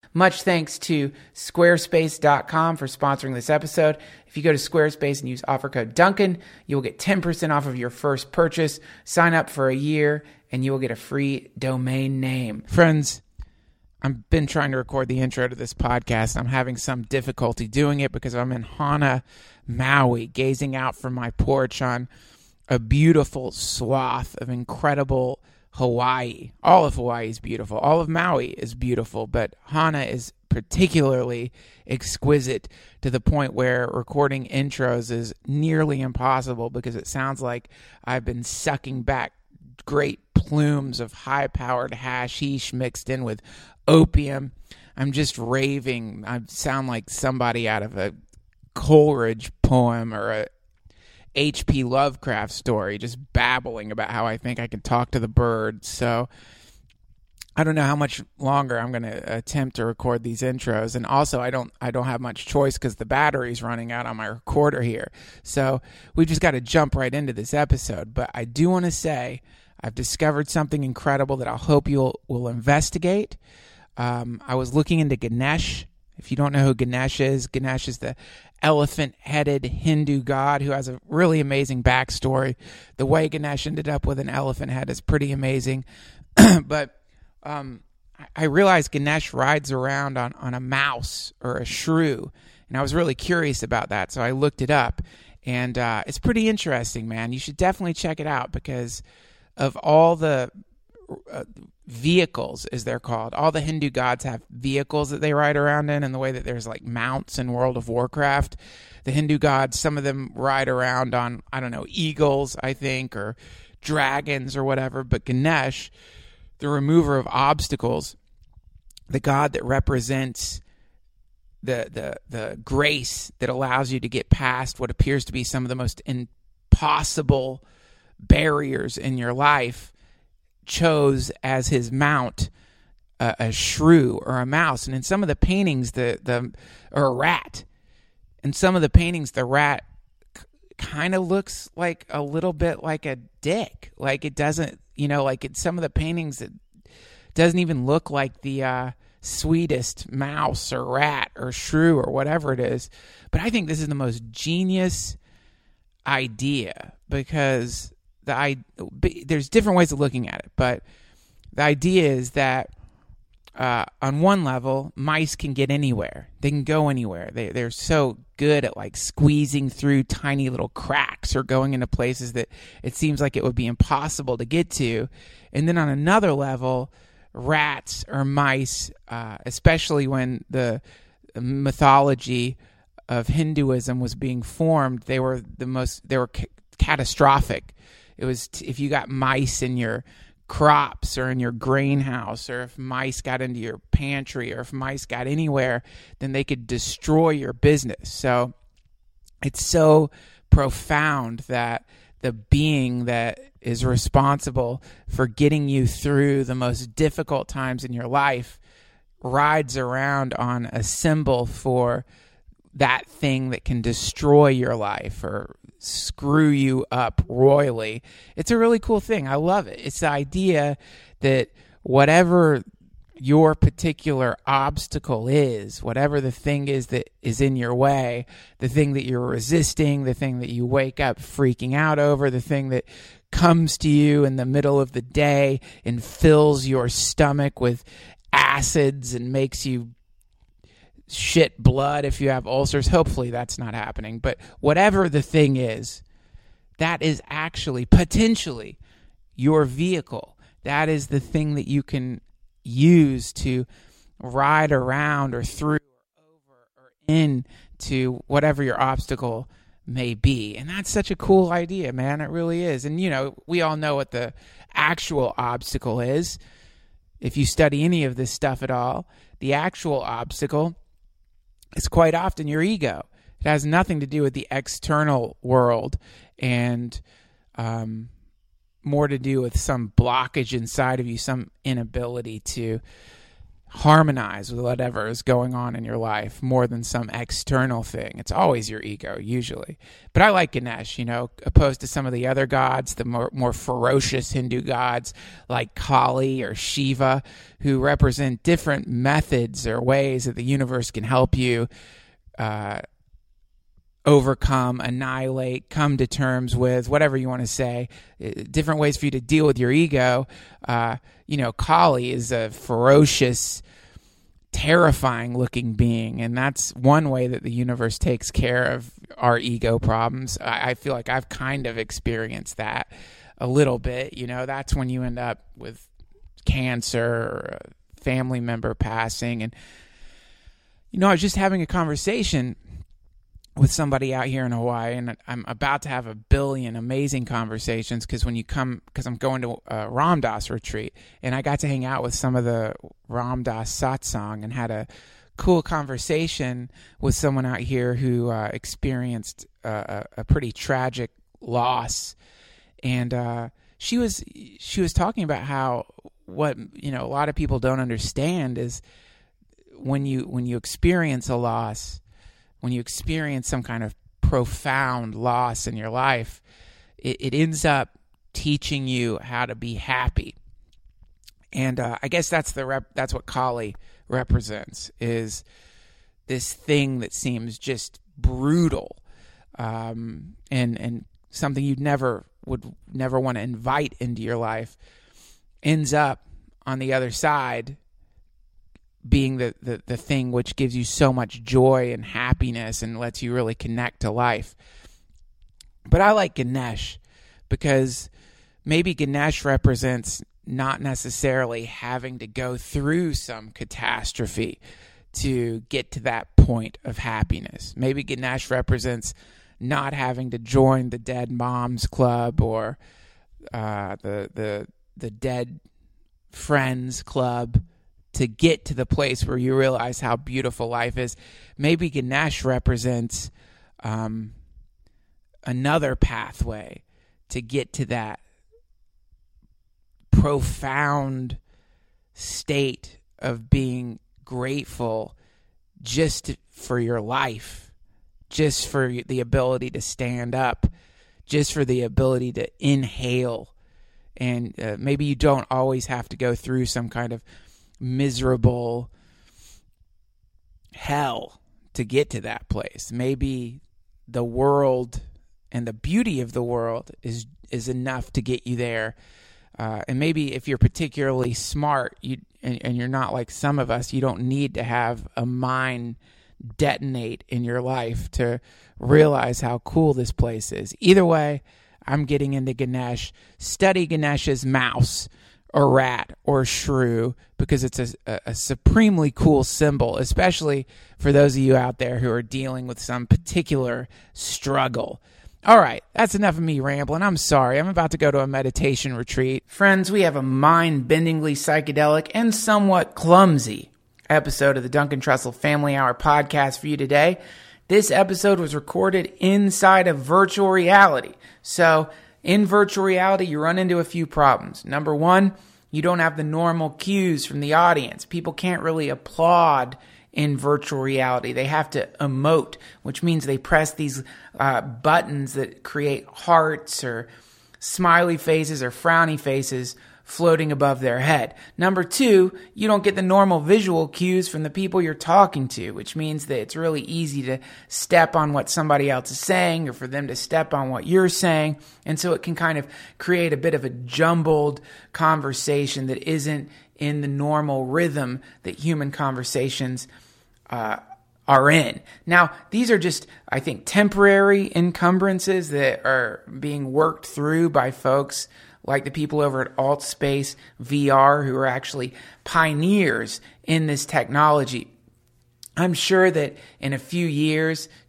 Much thanks to Squarespace.com for sponsoring this episode. If you go to Squarespace and use offer code Duncan, you will get 10% off of your first purchase. Sign up for a year, and you will get a free domain name. Friends, I've been trying to record the intro to this podcast. I'm having some difficulty doing it because I'm in Hana, Maui, gazing out from my porch on a beautiful swath of incredible Hawaii. All of Hawaii is beautiful. All of Maui is beautiful, but Hana is particularly exquisite to the point where recording intros is nearly impossible because it sounds like I've been sucking back great plumes of high-powered hashish mixed in with opium. I'm just raving. I sound like somebody out of a Coleridge poem or a H.P. Lovecraft story, just babbling about how I think I can talk to the birds. So I don't know how much longer I'm going to attempt to record these intros. And also I don't have much choice because the battery's running out on my recorder here. So we just got to jump right into this episode. But I do want to say I've discovered something incredible that I hope will investigate. I was looking into Ganesh. If you don't know who Ganesh is the elephant-headed Hindu god who has a really amazing backstory. The way Ganesh ended up with an elephant head is pretty amazing. But I realized Ganesh rides around on a mouse or a shrew, and I was really curious about that, so I looked it up. And it's pretty interesting, man. You should definitely check it out because of all the vehicles, as they're called. All the Hindu gods have vehicles that they ride around in the way that there's like mounts in World of Warcraft. The Hindu gods, some of them ride around on, I don't know, eagles, I think, or dragons or whatever. But Ganesh, the remover of obstacles, the god that represents the grace that allows you to get past what appears to be some of the most impossible barriers in your life, chose as his mount a shrew or a mouse. And in some of the paintings, or a rat. In some of the paintings, the rat kind of looks like a little bit like a dick. Like it doesn't, like in some of the paintings, it doesn't even look like the sweetest mouse or rat or shrew or whatever it is. But I think this is the most genius idea because there's different ways of looking at it, but the idea is that on one level, mice can get anywhere. They can go anywhere. They're so good at like squeezing through tiny little cracks or going into places that it seems like it would be impossible to get to. And then on another level, rats or mice, especially when the mythology of Hinduism was being formed, they were catastrophic. It was if you got mice in your crops or in your greenhouse, or if mice got into your pantry, or if mice got anywhere, then they could destroy your business. So it's so profound that the being that is responsible for getting you through the most difficult times in your life rides around on a symbol for that thing that can destroy your life or screw you up royally. It's a really cool thing. I love it. It's the idea that whatever your particular obstacle is, whatever the thing is that is in your way, the thing that you're resisting, the thing that you wake up freaking out over, the thing that comes to you in the middle of the day and fills your stomach with acids and makes you shit blood if you have ulcers. Hopefully that's not happening. But whatever the thing is, that is actually potentially your vehicle. That is the thing that you can use to ride around or through or over or into whatever your obstacle may be. And that's such a cool idea, man. It really is. And, we all know what the actual obstacle is. If you study any of this stuff at all, the actual obstacle is quite often your ego. It has nothing to do with the external world and more to do with some blockage inside of you, some inability to harmonize with whatever is going on in your life more than some external thing. It's always your ego, usually. But I like Ganesh, opposed to some of the other gods, the more ferocious Hindu gods like Kali or Shiva, who represent different methods or ways that the universe can help you overcome, annihilate, come to terms with, whatever you want to say, different ways for you to deal with your ego. Kali is a ferocious, terrifying looking being, and that's one way that the universe takes care of our ego problems. I feel like I've kind of experienced that a little bit. That's when you end up with cancer or a family member passing. And I was just having a conversation with somebody out here in Hawaii, and I'm about to have a billion amazing conversations because I'm going to a Ram Dass retreat, and I got to hang out with some of the Ram Dass satsang and had a cool conversation with someone out here who experienced a pretty tragic loss, and she was talking about how what a lot of people don't understand is when you experience a loss. When you experience some kind of profound loss in your life, it ends up teaching you how to be happy. And I guess that's what Kali represents, is this thing that seems just brutal, and something you'd never want to invite into your life, ends up on the other side being the thing which gives you so much joy and happiness and lets you really connect to life. But I like Ganesh because maybe Ganesh represents not necessarily having to go through some catastrophe to get to that point of happiness. Maybe Ganesh represents not having to join the Dead Moms Club or the Dead Friends Club to get to the place where you realize how beautiful life is. Maybe Ganesh represents another pathway to get to that profound state of being grateful just for your life, just for the ability to stand up, just for the ability to inhale. And maybe you don't always have to go through some kind of miserable hell to get to that place. Maybe the world and the beauty of the world is enough to get you there. And maybe if you're particularly smart, and you're not like some of us, you don't need to have a mine detonate in your life to realize how cool this place is. Either way, I'm getting into Ganesh. Study Ganesh's mouse or rat or shrew because it's a supremely cool symbol, especially for those of you out there who are dealing with some particular struggle. All right, that's enough of me rambling. I'm sorry. I'm about to go to a meditation retreat. Friends, we have a mind-bendingly psychedelic and somewhat clumsy episode of the Duncan Trussell Family Hour podcast for you today. This episode was recorded inside of virtual reality. So in virtual reality, you run into a few problems. Number one, you don't have the normal cues from the audience. People can't really applaud in virtual reality. They have to emote, which means they press these buttons that create hearts or smiley faces or frowny faces floating above their head. Number two, you don't get the normal visual cues from the people you're talking to, which means that it's really easy to step on what somebody else is saying or for them to step on what you're saying. And so it can kind of create a bit of a jumbled conversation that isn't in the normal rhythm that human conversations are in. Now, these are just, I think, temporary encumbrances that are being worked through by folks like the people over at AltSpace VR, who are actually pioneers in this technology. I'm sure that in a few years,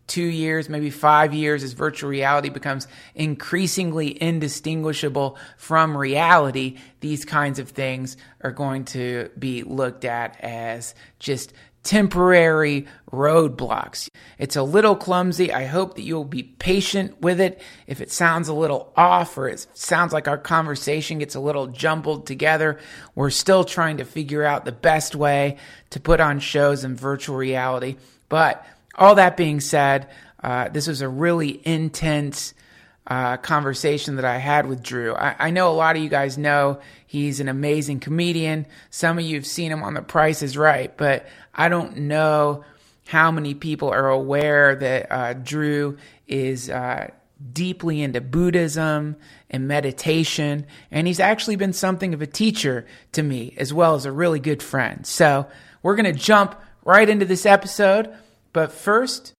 2 years, maybe 5 years, as virtual reality becomes increasingly indistinguishable from reality, these kinds of things are going to be looked at as just temporary roadblocks. It's a little clumsy. I hope that you'll be patient with it. If it sounds a little off or it sounds like our conversation gets a little jumbled together, we're still trying to figure out the best way to put on shows in virtual reality. But all that being said, this was a really intense conversation that I had with Drew. I know a lot of you guys know he's an amazing comedian. Some of you have seen him on The Price is Right, but I don't know how many people are aware that Drew is deeply into Buddhism and meditation, and he's actually been something of a teacher to me as well as a really good friend. So we're going to jump right into this episode, but first,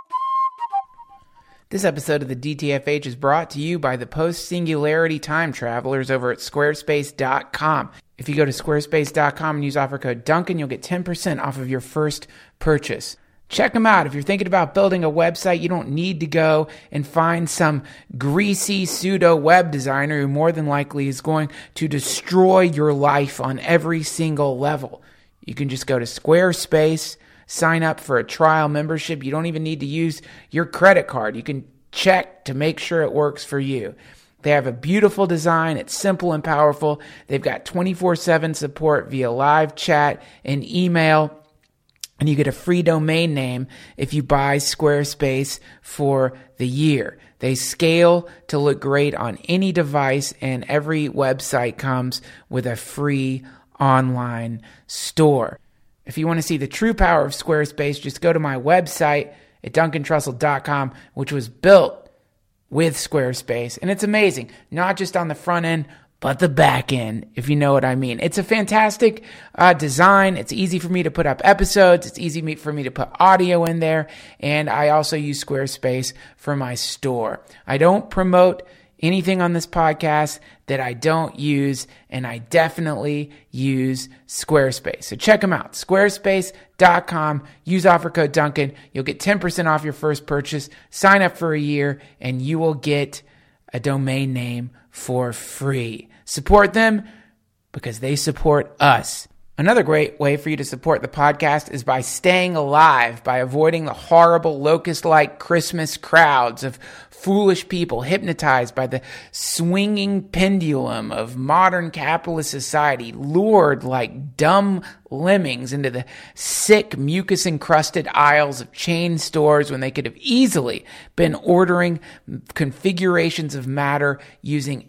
this episode of the DTFH is brought to you by the post-singularity time travelers over at squarespace.com. If you go to squarespace.com and use offer code Duncan, you'll get 10% off of your first purchase. Check them out. If you're thinking about building a website, you don't need to go and find some greasy pseudo web designer who more than likely is going to destroy your life on every single level. You can just go to Squarespace, sign up for a trial membership. You don't even need to use your credit card. You can check to make sure it works for you. They have a beautiful design. It's simple and powerful. They've got 24/7 support via live chat and email. And you get a free domain name if you buy Squarespace for the year. They scale to look great on any device, and every website comes with a free online store. If you want to see the true power of Squarespace, just go to my website at duncantrussell.com, which was built with Squarespace. And it's amazing, not just on the front end, but the back end, if you know what I mean. It's a fantastic design. It's easy for me to put up episodes. It's easy for me to put audio in there. And I also use Squarespace for my store. I don't promote anything on this podcast that I don't use, and I definitely use Squarespace. So check them out, squarespace.com. Use offer code Duncan. You'll get 10% off your first purchase. Sign up for a year, and you will get a domain name for free. Support them because they support us. Another great way for you to support the podcast is by staying alive, by avoiding the horrible locust-like Christmas crowds of foolish people hypnotized by the swinging pendulum of modern capitalist society, lured like dumb lemmings into the sick, mucus-encrusted aisles of chain stores when they could have easily been ordering configurations of matter using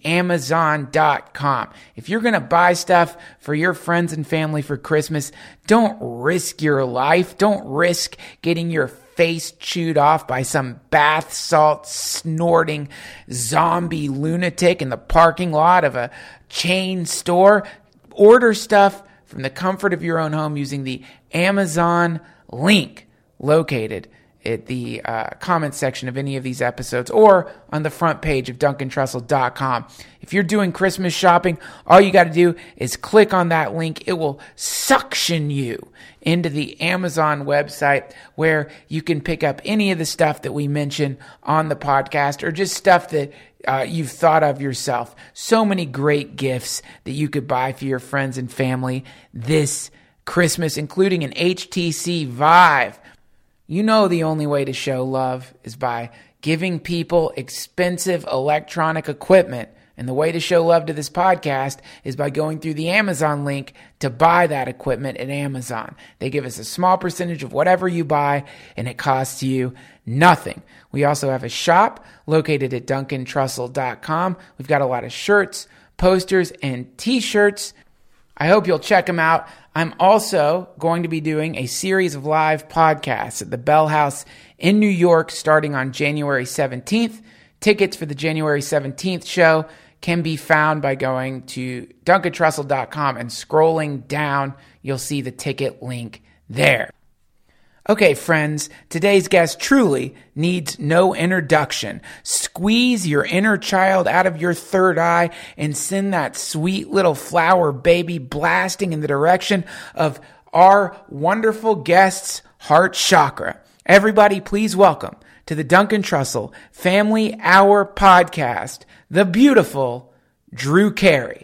Amazon.com. If you're going to buy stuff for your friends and family for Christmas, don't risk your life. Don't risk getting your face chewed off by some bath salt snorting zombie lunatic in the parking lot of a chain store. Order stuff from the comfort of your own home using the Amazon link located at the comment section of any of these episodes or on the front page of duncantrussell.com. If you're doing Christmas shopping, all you got to do is click on that link. It will suction you into the Amazon website where you can pick up any of the stuff that we mention on the podcast or just stuff that you've thought of yourself. So many great gifts that you could buy for your friends and family this Christmas, including an HTC Vive. You know the only way to show love is by giving people expensive electronic equipment. And the way to show love to this podcast is by going through the Amazon link to buy that equipment at Amazon. They give us a small percentage of whatever you buy, and it costs you nothing. We also have a shop located at duncantrussell.com. We've got a lot of shirts, posters, and t-shirts. I hope you'll check them out. I'm also going to be doing a series of live podcasts at the Bell House in New York starting on January 17th. Tickets for the January 17th show can be found by going to duncantrussell.com and scrolling down. You'll see the ticket link there. Okay, friends, today's guest truly needs no introduction. Squeeze your inner child out of your third eye and send that sweet little flower baby blasting in the direction of our wonderful guest's heart chakra. Everybody, please welcome to the Duncan Trussell Family Hour podcast, the beautiful Drew Carey.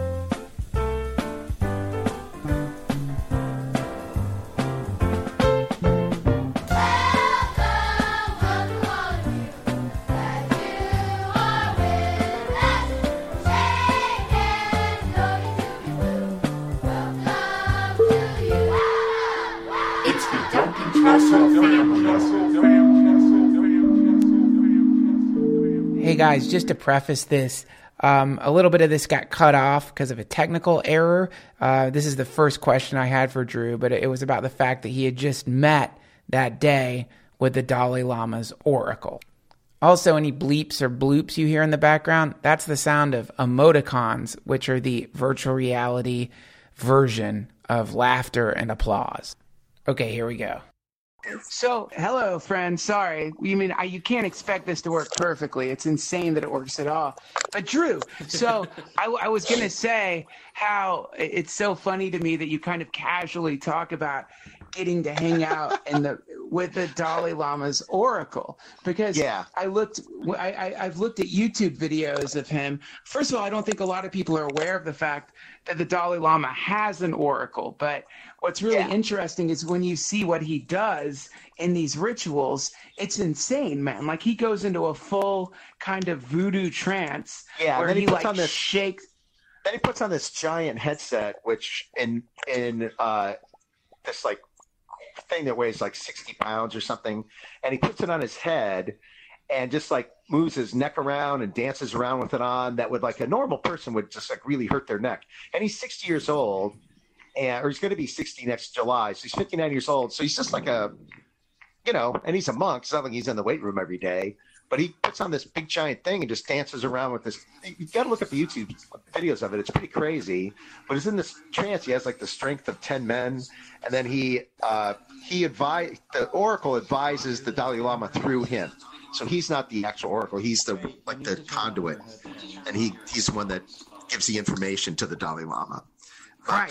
Hey guys, just to preface this, a little bit of this got cut off because of a technical error. This is the first question I had for Drew, but it was about the fact that he had just met that day with the Dalai Lama's oracle. Also, any bleeps or bloops you hear in the background, that's the sound of emoticons, which are the virtual reality version of laughter and applause. Okay, here we go. So, hello, friend. Sorry. You can't expect this to work perfectly. It's insane that it works at all. But Drew, so I was going to say how it's so funny to me that you kind of casually talk about getting to hang out with the Dalai Lama's oracle, because I've looked at YouTube videos of him. First of all, I don't think a lot of people are aware of the fact that the Dalai Lama has an oracle, but what's really interesting is when you see what he does in these rituals, it's insane, man. Like, he goes into a full kind of voodoo trance where he shakes. Then he puts on this giant headset, which in this like thing that weighs like 60 pounds or something, and he puts it on his head and just like moves his neck around and dances around with it on. That would, like, a normal person would just like really hurt their neck. And he's 60 years old, or he's going to be 60 next July. So he's 59 years old. So he's just like and he's a monk. It's not like he's in the weight room every day, but he puts on this big giant thing and just dances around with this. You've got to look at the YouTube videos of it. It's pretty crazy, but he's in this trance. He has like the strength of 10 men. And then the oracle advises the Dalai Lama through him. So he's not the actual oracle. He's the conduit, and he's the one that gives the information to the Dalai Lama. Right.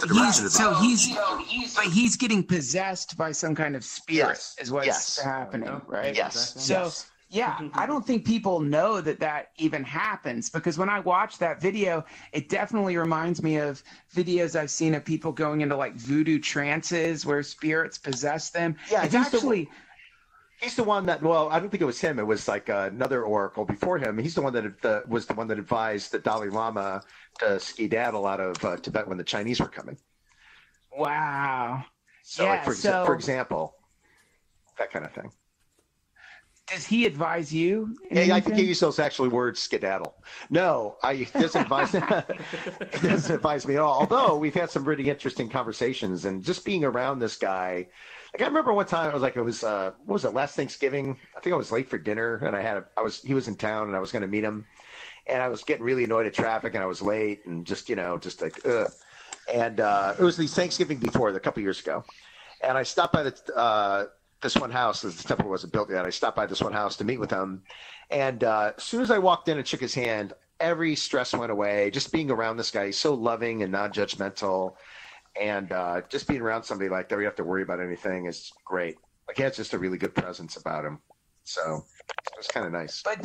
He's getting possessed by some kind of spirit, is what's happening, right? Yes. So I don't think people know that even happens, because when I watch that video, it definitely reminds me of videos I've seen of people going into like voodoo trances where spirits possess them. Yeah, it's actually. He's the one that, well, I don't think it was him. It was like another oracle before him. He's the one that was the one that advised the Dalai Lama to skedaddle out of Tibet when the Chinese were coming. Wow. So, for example, that kind of thing. Does he advise you? Yeah, I think he used those actual words, skedaddle. No, he doesn't advise he doesn't advise me at all. Although we've had some really interesting conversations, and just being around this guy. Like, I remember one time what was it, last Thanksgiving? I think I was late for dinner, and he was in town, and I was going to meet him, and I was getting really annoyed at traffic, and I was late, and just like, ugh. And it was the Thanksgiving before, a couple years ago, and I stopped by this one house. The temple wasn't built yet. I stopped by this one house to meet with him, and as soon as I walked in and shook his hand, every stress went away. Just being around this guy, he's so loving and non-judgmental. And just being around somebody like that, we don't have to worry about anything, is great. Like, he has just a really good presence about him. So it was kind of nice. But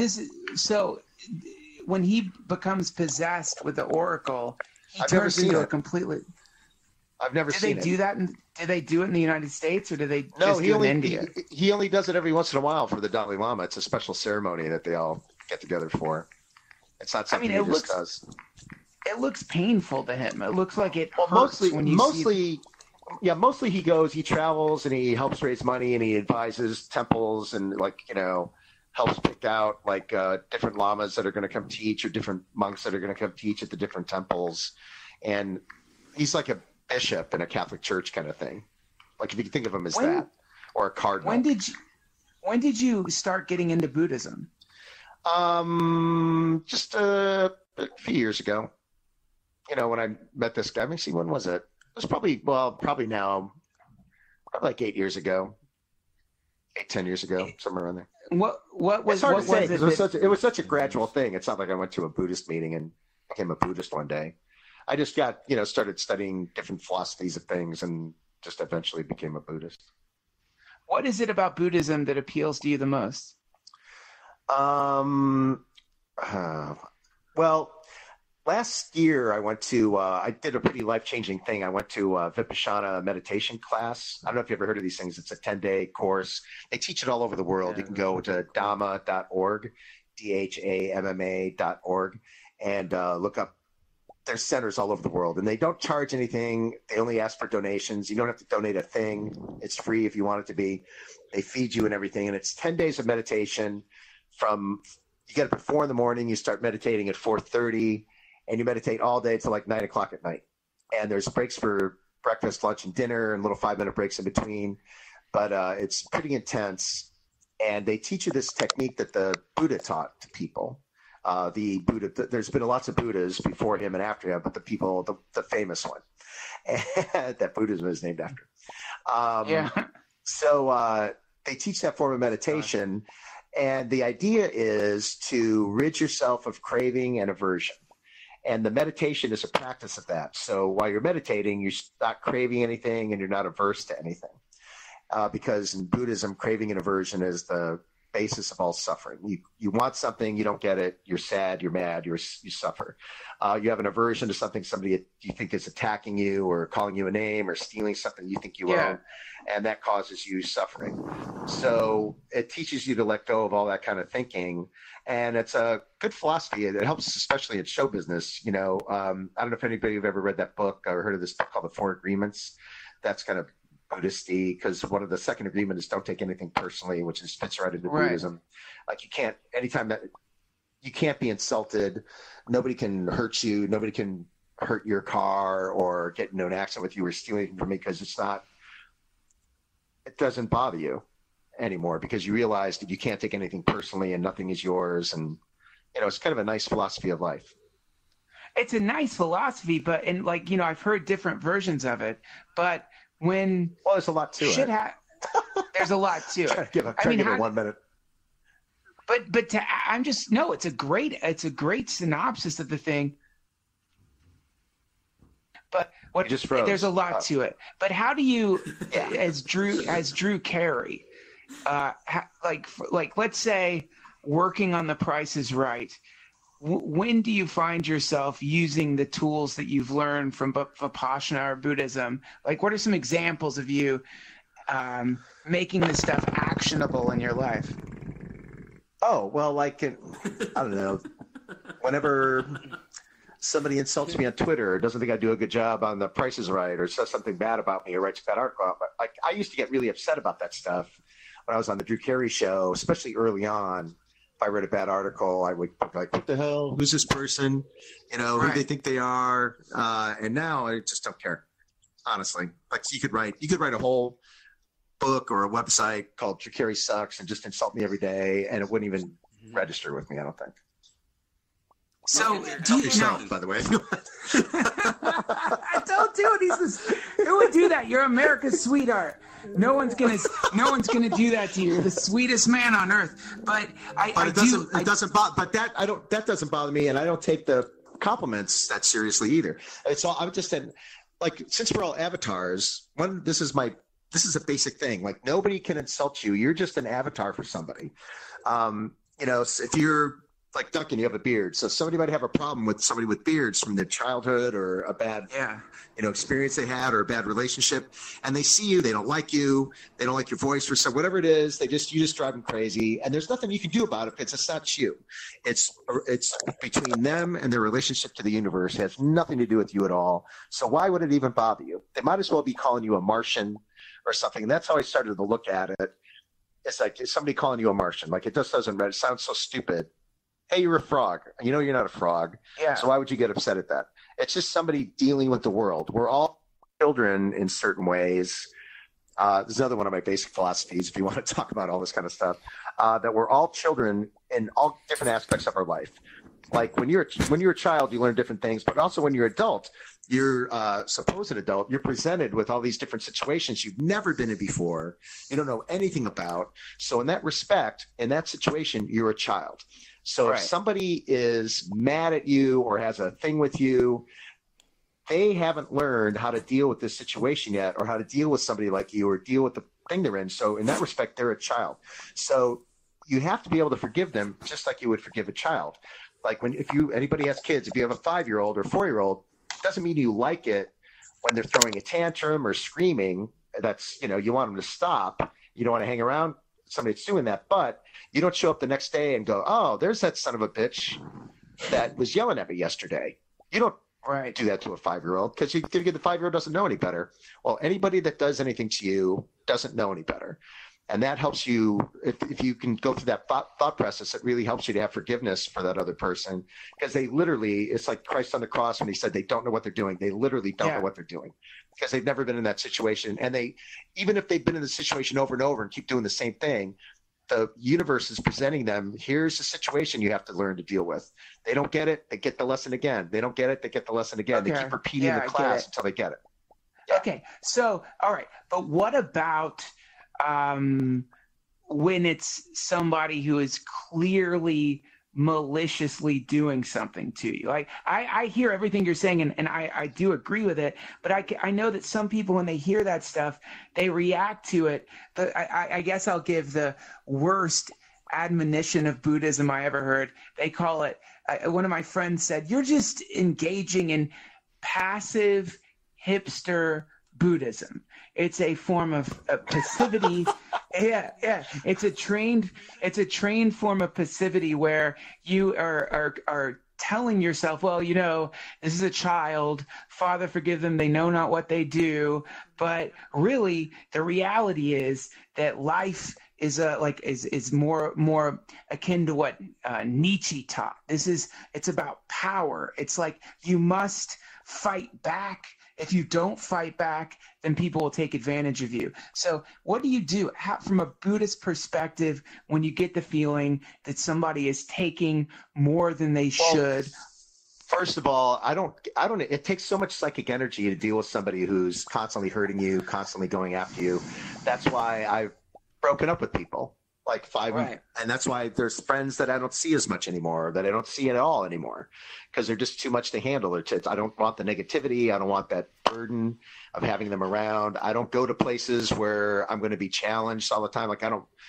when he becomes possessed with the oracle, he turns into a completely. I've never seen it. Do they do it in the United States, or do they No, just do it in India? He only does it every once in a while for the Dalai Lama. It's a special ceremony that they all get together for. It's not something he just does. It looks painful to him. It looks like it hurts when you see it. Mostly he goes, he travels, and he helps raise money, and he advises temples, and helps pick out different lamas that are going to come teach, or different monks that are going to come teach at the different temples. And he's like a bishop in a Catholic church kind of thing. Like, if you can think of him as that, or a cardinal. When did you start getting into Buddhism? Just a few years ago. When I met this guy, let me see, when was it? It was probably like 8 years ago, 10 years ago, somewhere around there. What was, it's hard what to say, was because it was such a gradual thing. It's not like I went to a Buddhist meeting and became a Buddhist one day. I just got, started studying different philosophies of things, and just eventually became a Buddhist. What is it about Buddhism that appeals to you the most? Um, well, last year I did a pretty life-changing thing. I went to a Vipassana meditation class. I don't know if you ever heard of these things. It's a 10-day course. They teach it all over the world. You can go to dhamma.org, DHAMMA.org, and look up. There's centers all over the world, and they don't charge anything. They only ask for donations. You don't have to donate a thing. It's free if you want it to be. They feed you and everything, and it's 10 days of meditation. You get up at 4 in the morning. You start meditating at 4:30, and you meditate all day till like 9 o'clock at night. And there's breaks for breakfast, lunch, and dinner, and little 5-minute breaks in between. But it's pretty intense, and they teach you this technique that the Buddha taught to people. The Buddha, there's been lots of Buddhas before him and after him, but the famous one that Buddhism is named after. So they teach that form of meditation, and the idea is to rid yourself of craving and aversion. And the meditation is a practice of that. So while you're meditating, you're not craving anything and you're not averse to anything. Because in Buddhism, craving and aversion is the basis of all suffering. You want something, you don't get it, you're sad, you're mad, you suffer. You have an aversion to something somebody you think is attacking you or calling you a name or stealing something you think you own, and that causes you suffering. So it teaches you to let go of all that kind of thinking, and it's a good philosophy. It helps, especially in show business. I don't know if anybody have ever read that book or heard of this book called The Four Agreements. That's kind of Buddhist-y, because one of the second agreement is don't take anything personally, which fits right into Buddhism. Like you can't be insulted. Nobody can hurt you. Nobody can hurt your car or get into an accident with you or steal anything from me, because it doesn't bother you anymore, because you realize that you can't take anything personally and nothing is yours. And, it's kind of a nice philosophy of life. It's a nice philosophy, but I've heard different versions of it, but there's a lot to it. There's a lot to it. Try to give it 1 minute. But it's a great synopsis of the thing. But there's a lot to it. But how do you, as Drew Carey, let's say working on The Price is Right, when do you find yourself using the tools that you've learned from Vipassana or Buddhism? Like, what are some examples of you making this stuff actionable in your life? Oh, well, I don't know. Whenever somebody insults me on Twitter or doesn't think I do a good job on The Price is Right or says something bad about me or writes a bad article, I used to get really upset about that stuff when I was on the Drew Carey show, especially early on. If I read a bad article, I would be like, what the hell? Who's this person? Who they think they are. And now I just don't care, honestly. Like you could write a whole book or a website called Drew Carey Sucks and just insult me every day, and it wouldn't even register with me, I don't think. So do you yourself, by the way? Don't do it. Who would do that? You're America's sweetheart. No one's gonna do that to you. You're the sweetest man on earth. But that doesn't bother me, and I don't take the compliments that seriously either. It's all, I'm just saying, since we're all avatars, this is a basic thing. Like, nobody can insult you. You're just an avatar for somebody. If you're like Duncan, you have a beard. So somebody might have a problem with somebody with beards from their childhood or a bad experience they had or a bad relationship. And they see you, they don't like you, they don't like your voice or whatever it is. You just drive them crazy. And there's nothing you can do about it because it's not you. It's between them and their relationship to the universe. It has nothing to do with you at all. So why would it even bother you? They might as well be calling you a Martian or something. And that's how I started to look at it. It's like, is somebody calling you a Martian? Like, it just doesn't, it sounds so stupid. Hey, you're a frog. You're not a frog. Yeah. So why would you get upset at that? It's just somebody dealing with the world. We're all children in certain ways. There's another one of my basic philosophies, if you want to talk about all this kind of stuff, that we're all children in all different aspects of our life. Like when you're a child, you learn different things, but also when you're adult, you're supposed adult, you're presented with all these different situations you've never been in before. You don't know anything about. So in that respect, in that situation, you're a child. So if somebody is mad at you or has a thing with you, they haven't learned how to deal with this situation yet, or how to deal with somebody like you, or deal with the thing they're in. So in that respect, they're a child. So you have to be able to forgive them just like you would forgive a child. Like anybody has kids, if you have a 5-year-old or 4-year-old, it doesn't mean you like it when they're throwing a tantrum or screaming. That's, you want them to stop. You don't want to hang around somebody that's doing that, but you don't show up the next day and go, oh, there's that son of a bitch that was yelling at me yesterday. You don't do that to a 5-year-old, because the 5-year-old doesn't know any better. Well, anybody that does anything to you doesn't know any better. And that helps you, if you can go through that thought process, it really helps you to have forgiveness for that other person, because they literally, it's like Christ on the cross when he said they don't know what they're doing. They literally don't know what they're doing, because they've never been in that situation. And even if they've been in the situation over and over and keep doing the same thing, the universe is presenting them, here's the situation you have to learn to deal with. They don't get it, they get the lesson again. They don't get it, they get the lesson again. Okay. They keep repeating the class until they get it. Yeah. Okay, so, all right. But what about when it's somebody who is clearly maliciously doing something to you? Like, I hear everything you're saying, and I do agree with it, but I know that some people, when they hear that stuff, they react to it. But I guess I'll give the worst admonition of Buddhism I ever heard. They call it, one of my friends said, you're just engaging in passive hipster Buddhism. It's a form of passivity. Yeah. It's a trained form of passivity where you are telling yourself, well, this is a child. Father, forgive them. They know not what they do. But really, the reality is that life is more akin to what Nietzsche taught. It's about power. It's like you must fight back. If you don't fight back, then people will take advantage of you. So what do you do from a Buddhist perspective when you get the feeling that somebody is taking more than they should? First of all, I don't, it takes so much psychic energy to deal with somebody who's constantly hurting you, constantly going after you. That's why I've broken up with people. Like 5 years. And that's why there's friends that I don't see as much anymore, that I don't see at all anymore, because they're just too much to handle. I don't want the negativity. I don't want that burden of having them around. I don't go to places where I'm going to be challenged all the time. Like I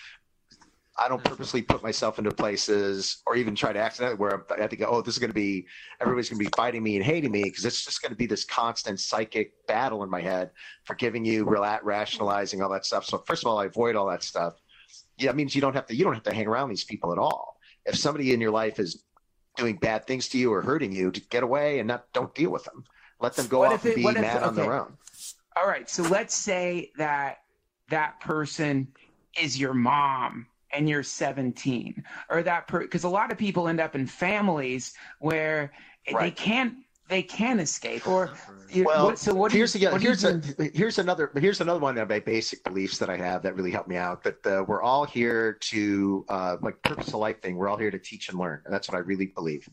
don't purposely put myself into places, or even try to accidentally, where I have to go, oh, this is going to be, everybody's going to be fighting me and hating me, because it's just going to be this constant psychic battle in my head, forgiving you, rationalizing all that stuff. So first of all, I avoid all that stuff. Yeah, it means you don't have to hang around these people at all. If somebody in your life is doing bad things to you or hurting you, to get away and don't deal with them. Let them go off and be mad on their own. All right, so let's say that person is your mom and you're 17, or because a lot of people end up in families where they can't escape. Or here's another one of my basic beliefs that I have that really helped me out, that we're all here to like purpose of life thing. We're all here to teach and learn, and that's what I really believe.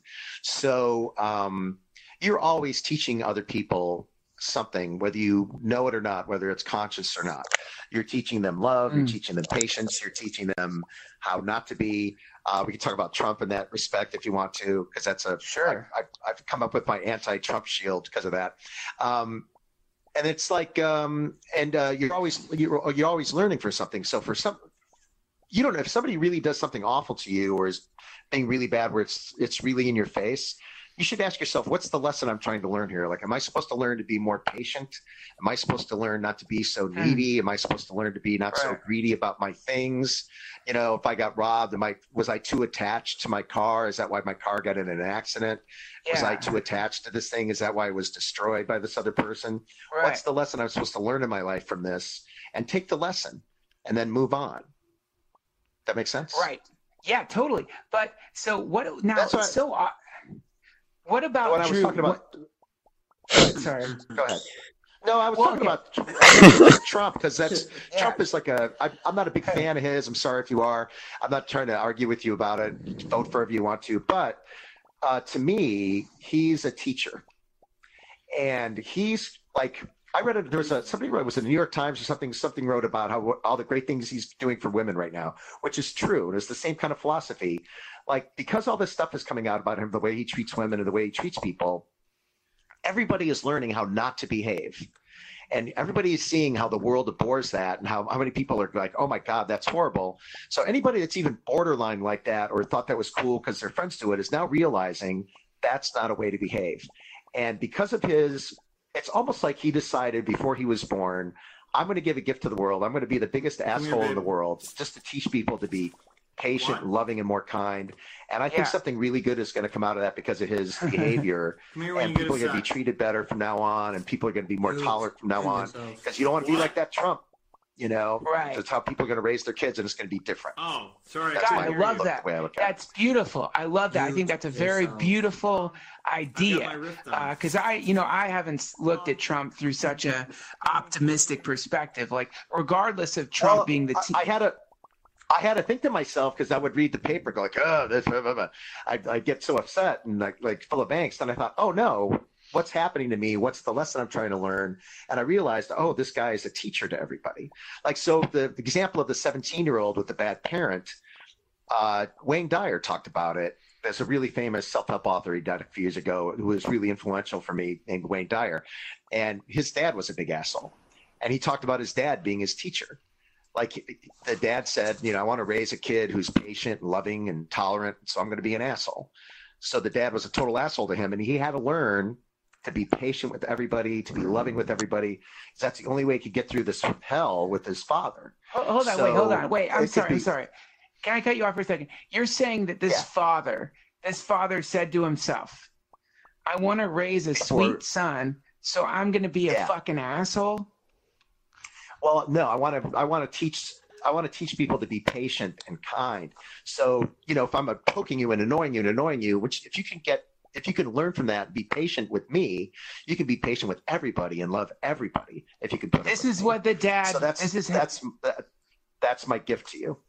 So you're always teaching other people something, whether you know it or not, whether it's conscious or not. You're teaching them love, you're teaching them patience, you're teaching them how not to be. We can talk about Trump in that respect if you want to, because that's I've come up with my anti-Trump shield because of that. And it's like, you're always learning for something. So you don't know if somebody really does something awful to you, or is being really bad, where it's really in your face. You should ask yourself, what's the lesson I'm trying to learn here? Like, am I supposed to learn to be more patient? Am I supposed to learn not to be so needy? Am I supposed to learn to be not so greedy about my things? If I got robbed, was I too attached to my car? Is that why my car got in an accident? Yeah. Was I too attached to this thing? Is that why it was destroyed by this other person? Right. What's the lesson I'm supposed to learn in my life from this? And take the lesson and then move on. That makes sense? Right. Yeah, totally. But so what now? What about what Drew? I was talking about? Sorry. Go ahead. No, I was talking about Trump, because Trump is like I'm not a big fan of his. I'm sorry if you are. I'm not trying to argue with you about it. Vote for whoever you want to. But to me, he's a teacher. And he's like, I read it. There was somebody wrote, it was in the New York Times or something wrote about how all the great things he's doing for women right now, which is true. And it's the same kind of philosophy. Like, because all this stuff is coming out about him, the way he treats women and the way he treats people, everybody is learning how not to behave. And everybody is seeing how the world abhors that and how many people are like, oh my God, that's horrible. So anybody that's even borderline like that or thought that was cool because their friends do it is now realizing that's not a way to behave. And because of his, it's almost like he decided before he was born, I'm going to give a gift to the world. I'm going to be the biggest asshole in the world just to teach people to be patient, loving, and more kind. And I think something really good is going to come out of that because of his behavior. And people are going to be treated better from now on, and people are going to be more tolerant from now on. Because you don't want to be like that Trump. You know, that's how people are going to raise their kids, and it's going to be different. Oh, sorry. God, I love that. That's beautiful. I love that. I think that's a very beautiful idea. Because I haven't looked at Trump through such a optimistic perspective. Like, regardless of Trump being the I had to think to myself because I would read the paper, go like, oh, this, blah, blah, blah. I get so upset and like full of angst. And I thought, oh no, what's happening to me? What's the lesson I'm trying to learn? And I realized, oh, this guy is a teacher to everybody. Like, so the example of the 17-year-old with the bad parent, Wayne Dyer talked about it. There's a really famous self-help author he died a few years ago who was really influential for me named Wayne Dyer. And his dad was a big asshole. And he talked about his dad being his teacher. Like the dad said, I want to raise a kid who's patient and loving and tolerant, so I'm going to be an asshole. So the dad was a total asshole to him, and he had to learn to be patient with everybody, to be loving with everybody. That's the only way he could get through this hell with his father. Hold on. Wait, I'm sorry. Can I cut you off for a second? You're saying that this father said to himself, I want to raise a sweet son, so I'm going to be a fucking asshole? Well, no, I want to teach people to be patient and kind. So, if I'm poking you and annoying you, which if you can learn from that, be patient with me, you can be patient with everybody and love everybody. If you can put this is what the dad. So that's my gift to you.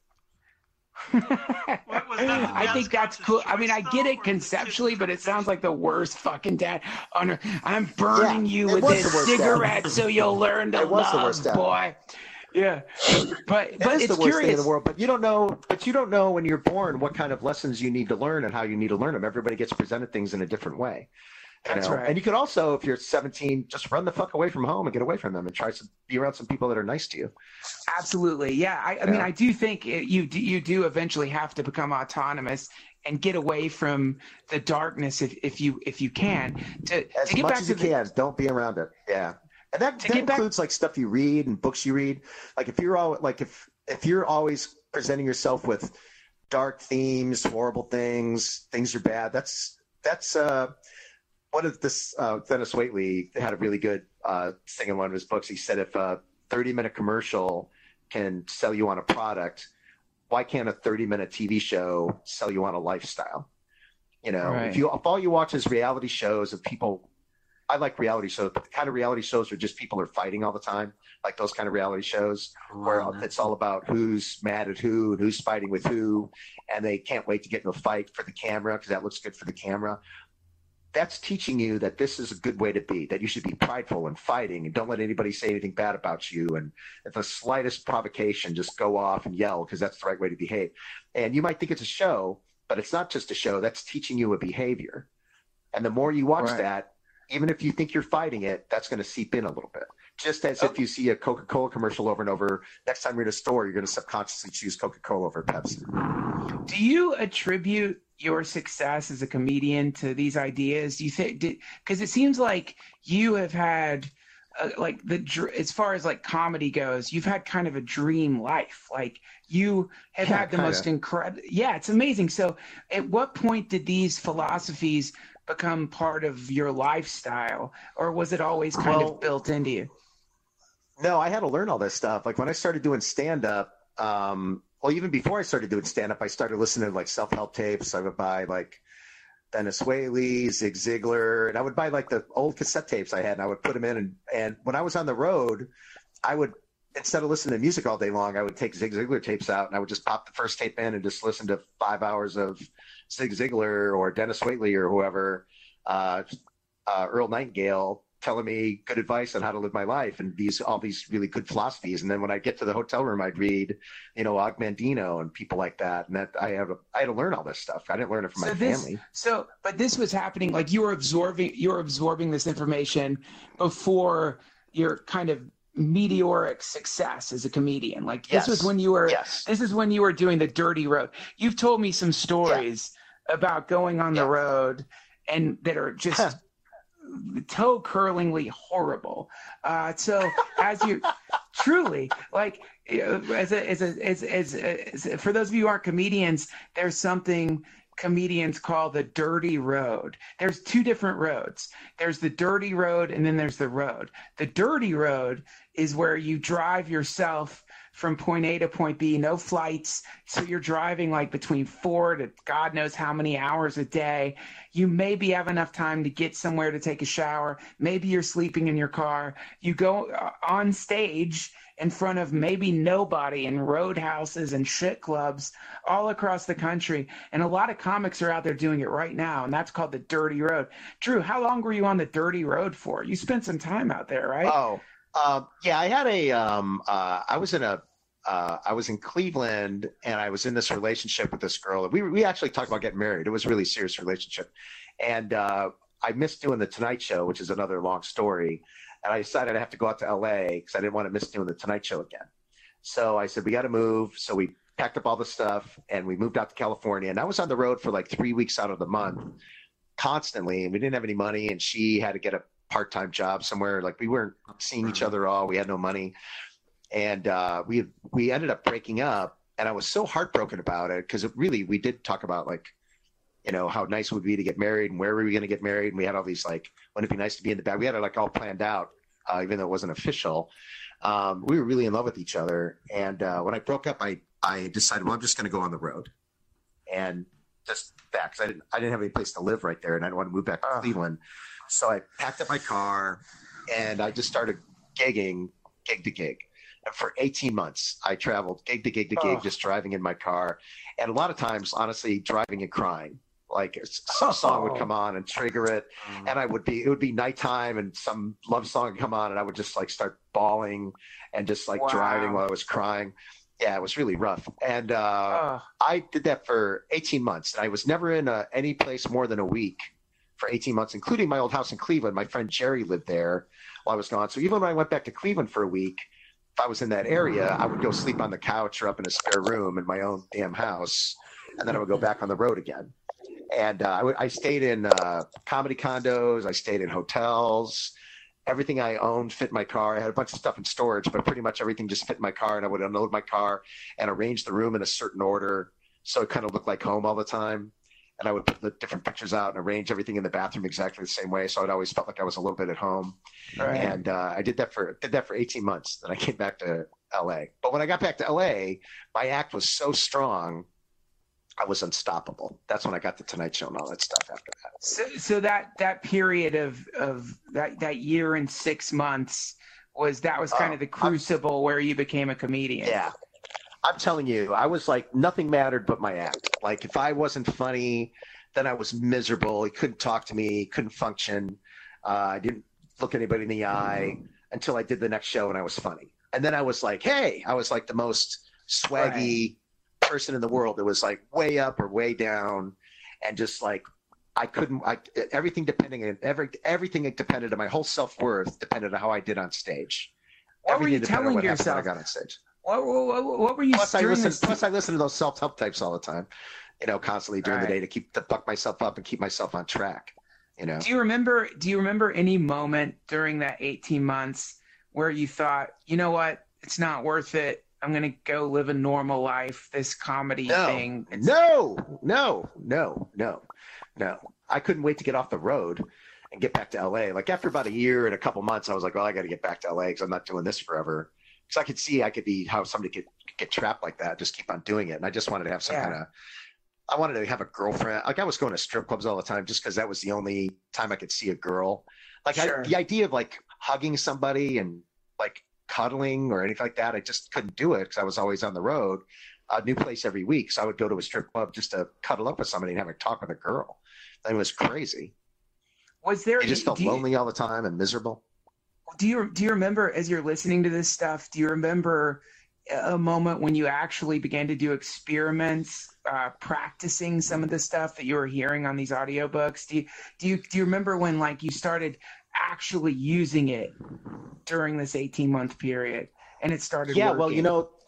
I think that's cool. I mean, I get it conceptually, but it sounds like the worst fucking dad. I'm burning you with this cigarette so you'll learn to love, boy. Yeah, but it's it's the worst curious. thing in the world. But you don't know when you're born what kind of lessons you need to learn and how you need to learn them. Everybody gets presented things in a different way. That's right. And you could also, if you're 17, just run the fuck away from home and get away from them and try to be around some people that are nice to you. Absolutely. Yeah. I mean, I do think you do eventually have to become autonomous and get away from the darkness if you can to get much back as to you can. Don't be around it. Yeah. And that includes like stuff you read and books you read. Like if you're always presenting yourself with dark themes, horrible things are bad. That's what if this Dennis Waitley had a really good thing in one of his books. He said if a 30-minute commercial can sell you on a product, why can't a 30-minute TV show sell you on a lifestyle? Right. If all you watch is reality shows of people, I like reality shows, but the kind of reality shows where just people are fighting all the time, like those kind of reality shows where it's all about who's mad at who and who's fighting with who, and they can't wait to get in a fight for the camera because that looks good for the camera. That's teaching you that this is a good way to be, that you should be prideful and fighting and don't let anybody say anything bad about you. And at the slightest provocation, just go off and yell because that's the right way to behave. And you might think it's a show, but it's not just a show. That's teaching you a behavior. And the more you watch that, even if you think you're fighting it, that's going to seep in a little bit. Just as if you see a Coca-Cola commercial over and over, next time you're in a store, you're going to subconsciously choose Coca-Cola over Pepsi. Do you attribute your success as a comedian to these ideas? Do you think, because it seems like you have had as far as like comedy goes, you've had kind of a dream life. Like you have had the most incredible, it's amazing. So at what point did these philosophies become part of your lifestyle, or was it always kind of built into you? No, I had to learn all this stuff. Like when I started doing stand-up, even before I started doing stand-up, I started listening to like self-help tapes. I would buy like Dennis Whaley, Zig Ziglar, and I would buy like the old cassette tapes I had, and I would put them in. And when I was on the road, I would, instead of listening to music all day long, I would take Zig Ziglar tapes out, and I would just pop the first tape in and just listen to 5 hours of Zig Ziglar or Dennis Whaley or whoever, Earl Nightingale, telling me good advice on how to live my life and all these really good philosophies. And then when I get to the hotel room, I'd read, Og Mandino and people like that. And that I had to learn all this stuff. I didn't learn it from my family. But this was happening, like you were absorbing this information before your kind of meteoric success as a comedian. Like this was when you were, this is when you were doing the dirty road. You've told me some stories about going on the road and that are just toe curlingly horrible. So as you truly like, as for those of you who aren't comedians, there's something comedians call the dirty road. There's two different roads. There's the dirty road and then there's the road. The dirty road is where you drive yourself from point A to point B, no flights. So you're driving like between 4 to God knows how many hours a day. You maybe have enough time to get somewhere to take a shower. Maybe you're sleeping in your car. You go on stage in front of maybe nobody in roadhouses and shit clubs all across the country. And a lot of comics are out there doing it right now. And that's called the dirty road. Drew, how long were you on the dirty road for? You spent some time out there, right? I had I was in Cleveland and I was in this relationship with this girl. We actually talked about getting married. It was a really serious relationship. And I missed doing the Tonight Show, which is another long story. And I decided I have to go out to LA because I didn't want to miss doing the Tonight Show again. So I said, we got to move. So we packed up all the stuff and we moved out to California. And I was on the road for like 3 weeks out of the month constantly. And we didn't have any money. And she had to get a part-time job somewhere. Like we weren't seeing each other all. We had no money. And we ended up breaking up. And I was so heartbroken about it because we did talk about like, how nice it would be to get married and where were we going to get married. And we had all these like, wouldn't it be nice to be in the back? We had it like all planned out, even though it wasn't official. We were really in love with each other. And when I broke up, I decided, well, I'm just going to go on the road. And just that, because I didn't have any place to live right there. And I didn't want to move back to Cleveland. So I packed up my car and I just started gigging, gig to gig. And for 18 months, I traveled gig to gig to gig, just driving in my car. And a lot of times, honestly, driving and crying. Like some song would come on and trigger it. And it would be nighttime and some love song would come on and I would just like start bawling and just like driving while I was crying. Yeah, it was really rough. And I did that for 18 months. I was never in any place more than a week for 18 months, including my old house in Cleveland. My friend Jerry lived there while I was gone. So even when I went back to Cleveland for a week, if I was in that area, I would go sleep on the couch or up in a spare room in my own damn house. And then I would go back on the road again. And I stayed in comedy condos. I stayed in hotels. Everything I owned fit my car. I had a bunch of stuff in storage, but pretty much everything just fit my car. And I would unload my car and arrange the room in a certain order so it kind of looked like home all the time. And I would put the different pictures out and arrange everything in the bathroom exactly the same way. So it always felt like I was a little bit at home. Right. And I did that for 18 months. Then I came back to LA. But when I got back to LA, my act was so strong, I was unstoppable. That's when I got the Tonight Show and all that stuff after that. So that period of that year and 6 months was kind of the crucible where you became a comedian. Yeah. I'm telling you, I was like, nothing mattered but my act. Like if I wasn't funny, then I was miserable. He couldn't talk to me, couldn't function. I didn't look anybody in the eye until I did the next show and I was funny. And then I was like, hey, I was like the most swaggy person in the world. It was like way up or way down. And just like, everything depended on my whole self-worth depended on how I did on stage. What were you telling yourself? I got on stage. What were you? Plus, I listen to those self-help types all the time, constantly during the day to buck myself up and keep myself on track. Do you remember any moment during that 18 months where you thought, you know what, it's not worth it. I'm going to go live a normal life. This comedy thing. No. I couldn't wait to get off the road and get back to LA. Like after about a year and a couple months, I was like, well, I got to get back to LA because I'm not doing this forever. Because I could see I could be how somebody could get trapped like that, just keep on doing it. And I just wanted to have I wanted to have a girlfriend. Like I was going to strip clubs all the time just because that was the only time I could see a girl. Like the idea of like hugging somebody and like cuddling or anything like that, I just couldn't do it because I was always on the road, a new place every week. So I would go to a strip club just to cuddle up with somebody and have a talk with a girl. It was crazy. Was there? You just felt Do you, lonely all the time and miserable. do you remember, as you're listening to this stuff? Do you remember a moment when you actually began to do experiments, practicing some of the stuff that you were hearing on these audiobooks? Do you remember when, like, you started actually using it during this 18-month period and it started Yeah, working?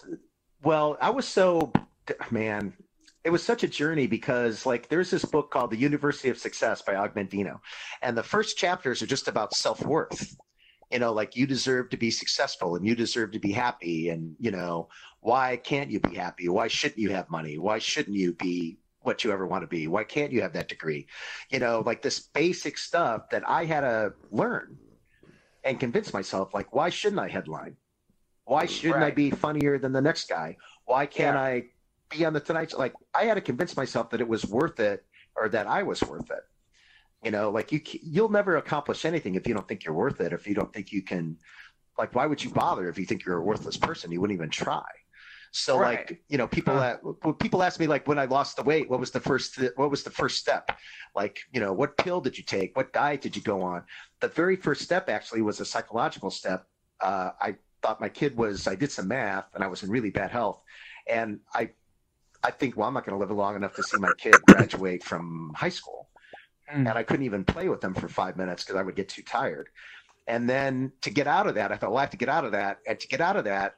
I was so, man, it was such a journey because like there's this book called The University of Success by Og Mandino. And the first chapters are just about self-worth. Like you deserve to be successful and you deserve to be happy. And, why can't you be happy? Why shouldn't you have money? Why shouldn't you be what you ever want to be? Why can't you have that degree? Like this basic stuff that I had to learn and convince myself, like, why shouldn't I headline? Why shouldn't I Right. be funnier than the next guy? Why can't Yeah. I be on the Tonight Show? Like, I had to convince myself that it was worth it or that I was worth it. Like you'll never accomplish anything if you don't think you're worth it. If you don't think you can, like, why would you bother if you think you're a worthless person? You wouldn't even try. So Right. like, when people ask me, like, when I lost the weight, what was the first step? Like, what pill did you take? What diet did you go on? The very first step actually was a psychological step. I thought I did some math and I was in really bad health. And I think, well, I'm not going to live long enough to see my kid graduate from high school. Mm. And I couldn't even play with them for 5 minutes because I would get too tired. And then to get out of that, I thought, well, I have to get out of that. And to get out of that,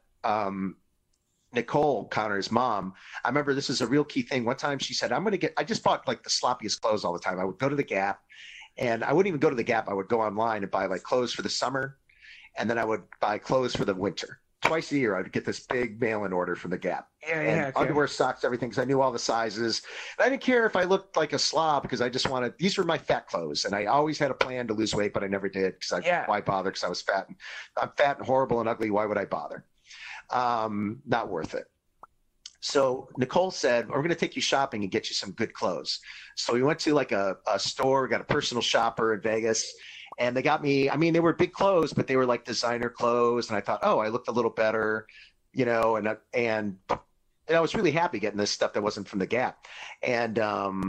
Nicole Connor's mom, I remember this is a real key thing. One time she said, I just bought like the sloppiest clothes all the time. I would go to the Gap, and I wouldn't even go to the Gap. I would go online and buy like clothes for the summer. And then I would buy clothes for the winter. Twice a year, I would get this big mail-in order from the Gap. Yeah. Okay. Underwear, socks, everything, because I knew all the sizes. And I didn't care if I looked like a slob because I just wanted, these were my fat clothes. And I always had a plan to lose weight, but I never did because why bother? Because I was fat. I'm fat and horrible and ugly. Why would I bother? Not worth it. So Nicole said, we're going to take you shopping and get you some good clothes. So we went to like a store, got a personal shopper in Vegas. And they got me, they were big clothes, but they were like designer clothes. And I thought, oh, I looked a little better, and I was really happy getting this stuff that wasn't from the Gap. And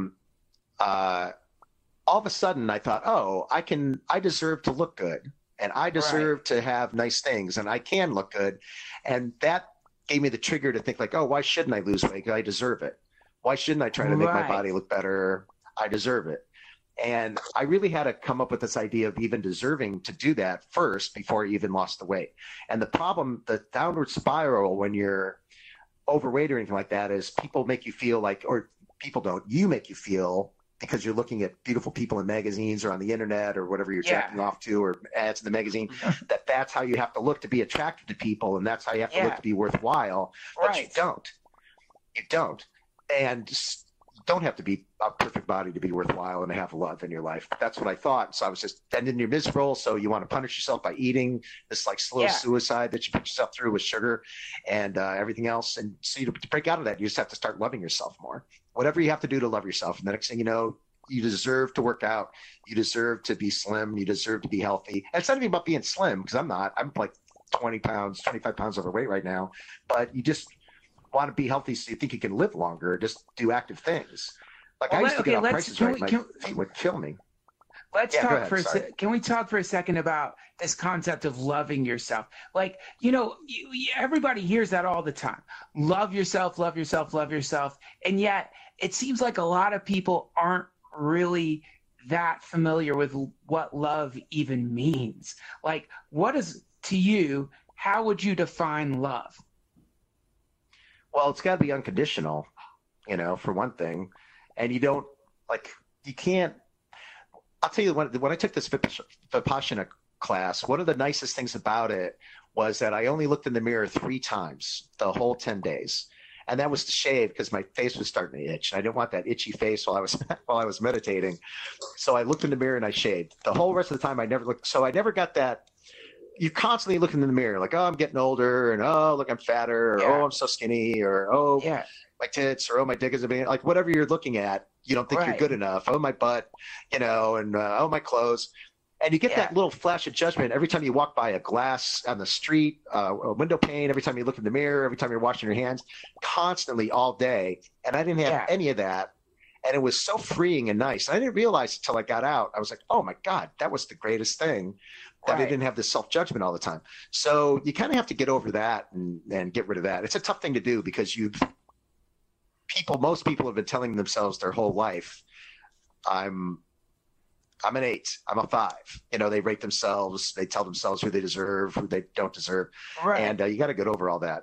all of a sudden I thought, oh, I deserve to look good, and I deserve to have nice things, and I can look good. And that gave me the trigger to think like, oh, why shouldn't I lose weight? 'Cause I deserve it. Why shouldn't I try to make my body look better? I deserve it. And I really had to come up with this idea of even deserving to do that first before I even lost the weight. And the problem, the downward spiral when you're overweight or anything like that, is people make you feel like, or people don't, you make you feel, because you're looking at beautiful people in magazines or on the internet or whatever you're jacking off to, or ads in the magazine, that's how you have to look to be attractive to people. And that's how you have to look to be worthwhile. But you don't. You don't. And don't have to be a perfect body to be worthwhile and to have love in your life. That's what I thought. So I was just, and then you're miserable. So you want to punish yourself by eating this like slow suicide that you put yourself through with sugar and everything else. And so to break out of that, you just have to start loving yourself more. Whatever you have to do to love yourself. And the next thing you know, you deserve to work out. You deserve to be slim. You deserve to be healthy. And it's not even about being slim, because I'm not. I'm like 20 pounds, 25 pounds overweight right now. But you just want to be healthy so you think you can live longer. Just do active things. Like I used to get on Prices Right. My feet would kill me. Let's talk for a second. Can we talk for a second about this concept of loving yourself? Like, everybody hears that all the time. Love yourself, love yourself, love yourself. And yet it seems like a lot of people aren't really that familiar with what love even means. Like, what is, to you, how would you define love? Well, it's got to be unconditional, for one thing. And you can't, I'll tell you, when I took this Vipassana class, one of the nicest things about it was that I only looked in the mirror 3 times the whole 10 days. And that was to shave because my face was starting to itch. I didn't want that itchy face while I was meditating. So I looked in the mirror and I shaved. The whole rest of the time I never looked. So I never got that. You constantly looking in the mirror like, oh, I'm getting older, and oh, look, I'm fatter, or oh, I'm so skinny, or oh, my tits, or oh, my dick is a big, like whatever you're looking at, you don't think you're good enough. Oh, my butt, and oh, my clothes. And you get that little flash of judgment every time you walk by a glass on the street, a window pane, every time you look in the mirror, every time you're washing your hands, constantly all day. And I didn't have any of that. And it was so freeing and nice. I didn't realize until I got out. I was like, oh my God, that was the greatest thing, that I didn't have this self-judgment all the time. So you kind of have to get over that and get rid of that. It's a tough thing to do because most people have been telling themselves their whole life, I'm an 8, I'm a 5. They rate themselves, they tell themselves who they deserve, who they don't deserve. Right. And you got to get over all that,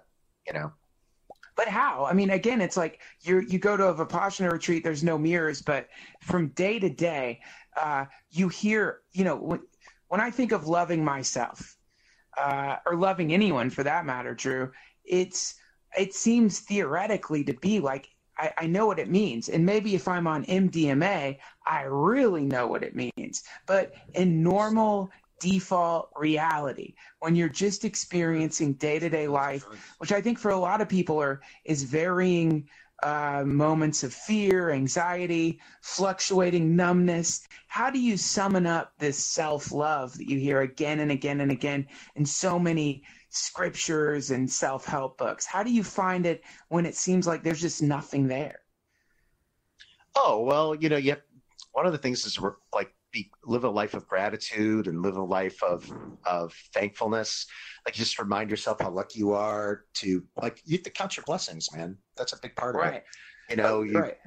But how? I mean, again, it's like you go to a Vipassana retreat, there's no mirrors, but from day to day, you hear, when I think of loving myself, or loving anyone for that matter, Drew, it seems theoretically to be like, I know what it means. And maybe if I'm on MDMA, I really know what it means. But in normal default reality, when you're just experiencing day-to-day life, which I think for a lot of people is varying moments of fear, anxiety, fluctuating numbness, how do you summon up this self-love that you hear again and again and again in so many scriptures and self-help books? How do you find it when it seems like there's just nothing there? Oh, well, one of the things is live a life of gratitude and live a life of thankfulness. Like, just remind yourself how lucky you are you have to count your blessings, man. That's a big part of it. Right.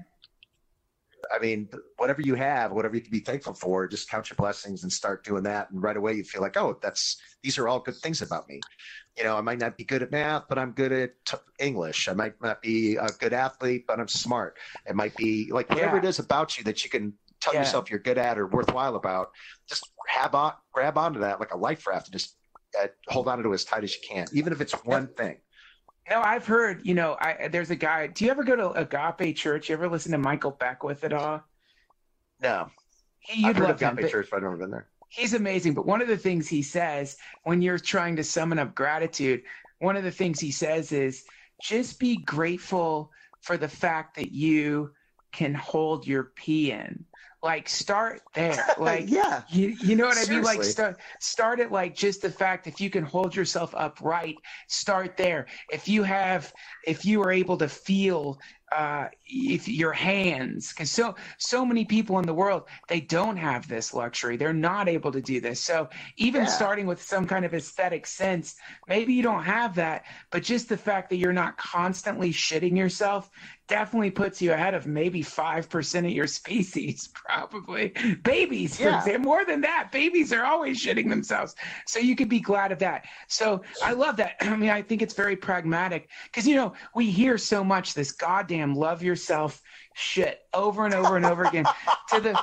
I mean, whatever you have, whatever you can be thankful for, just count your blessings and start doing that. And right away you feel like, oh, these are all good things about me. I might not be good at math, but I'm good at English. I might not be a good athlete, but I'm smart. It might be like whatever it is about you that you can tell yourself you're good at or worthwhile about, just grab onto that like a life raft and just hold on to it as tight as you can, even if it's one thing. I've heard, there's a guy. Do you ever go to Agape Church? You ever listen to Michael Beckwith at all? No. I've heard of Agape Church, but I've never been there. He's amazing. But one of the things he says when you're trying to summon up gratitude, one of the things he says is just be grateful for the fact that you can hold your pee in. Like, start there. Like, yeah, you know what Seriously. I mean? Like, start at like just the fact, if you can hold yourself upright, start there. If you are able to feel if your hands, because so many people in the world, they don't have this luxury. They're not able to do this. So even starting with some kind of aesthetic sense, maybe you don't have that, but just the fact that you're not constantly shitting yourself definitely puts you ahead of maybe 5% of your species, probably. Babies, for example, more than that. Babies are always shitting themselves. So you could be glad of that. So I love that. I mean, I think it's very pragmatic because, we hear so much this goddamn love yourself shit over and over and over again to the,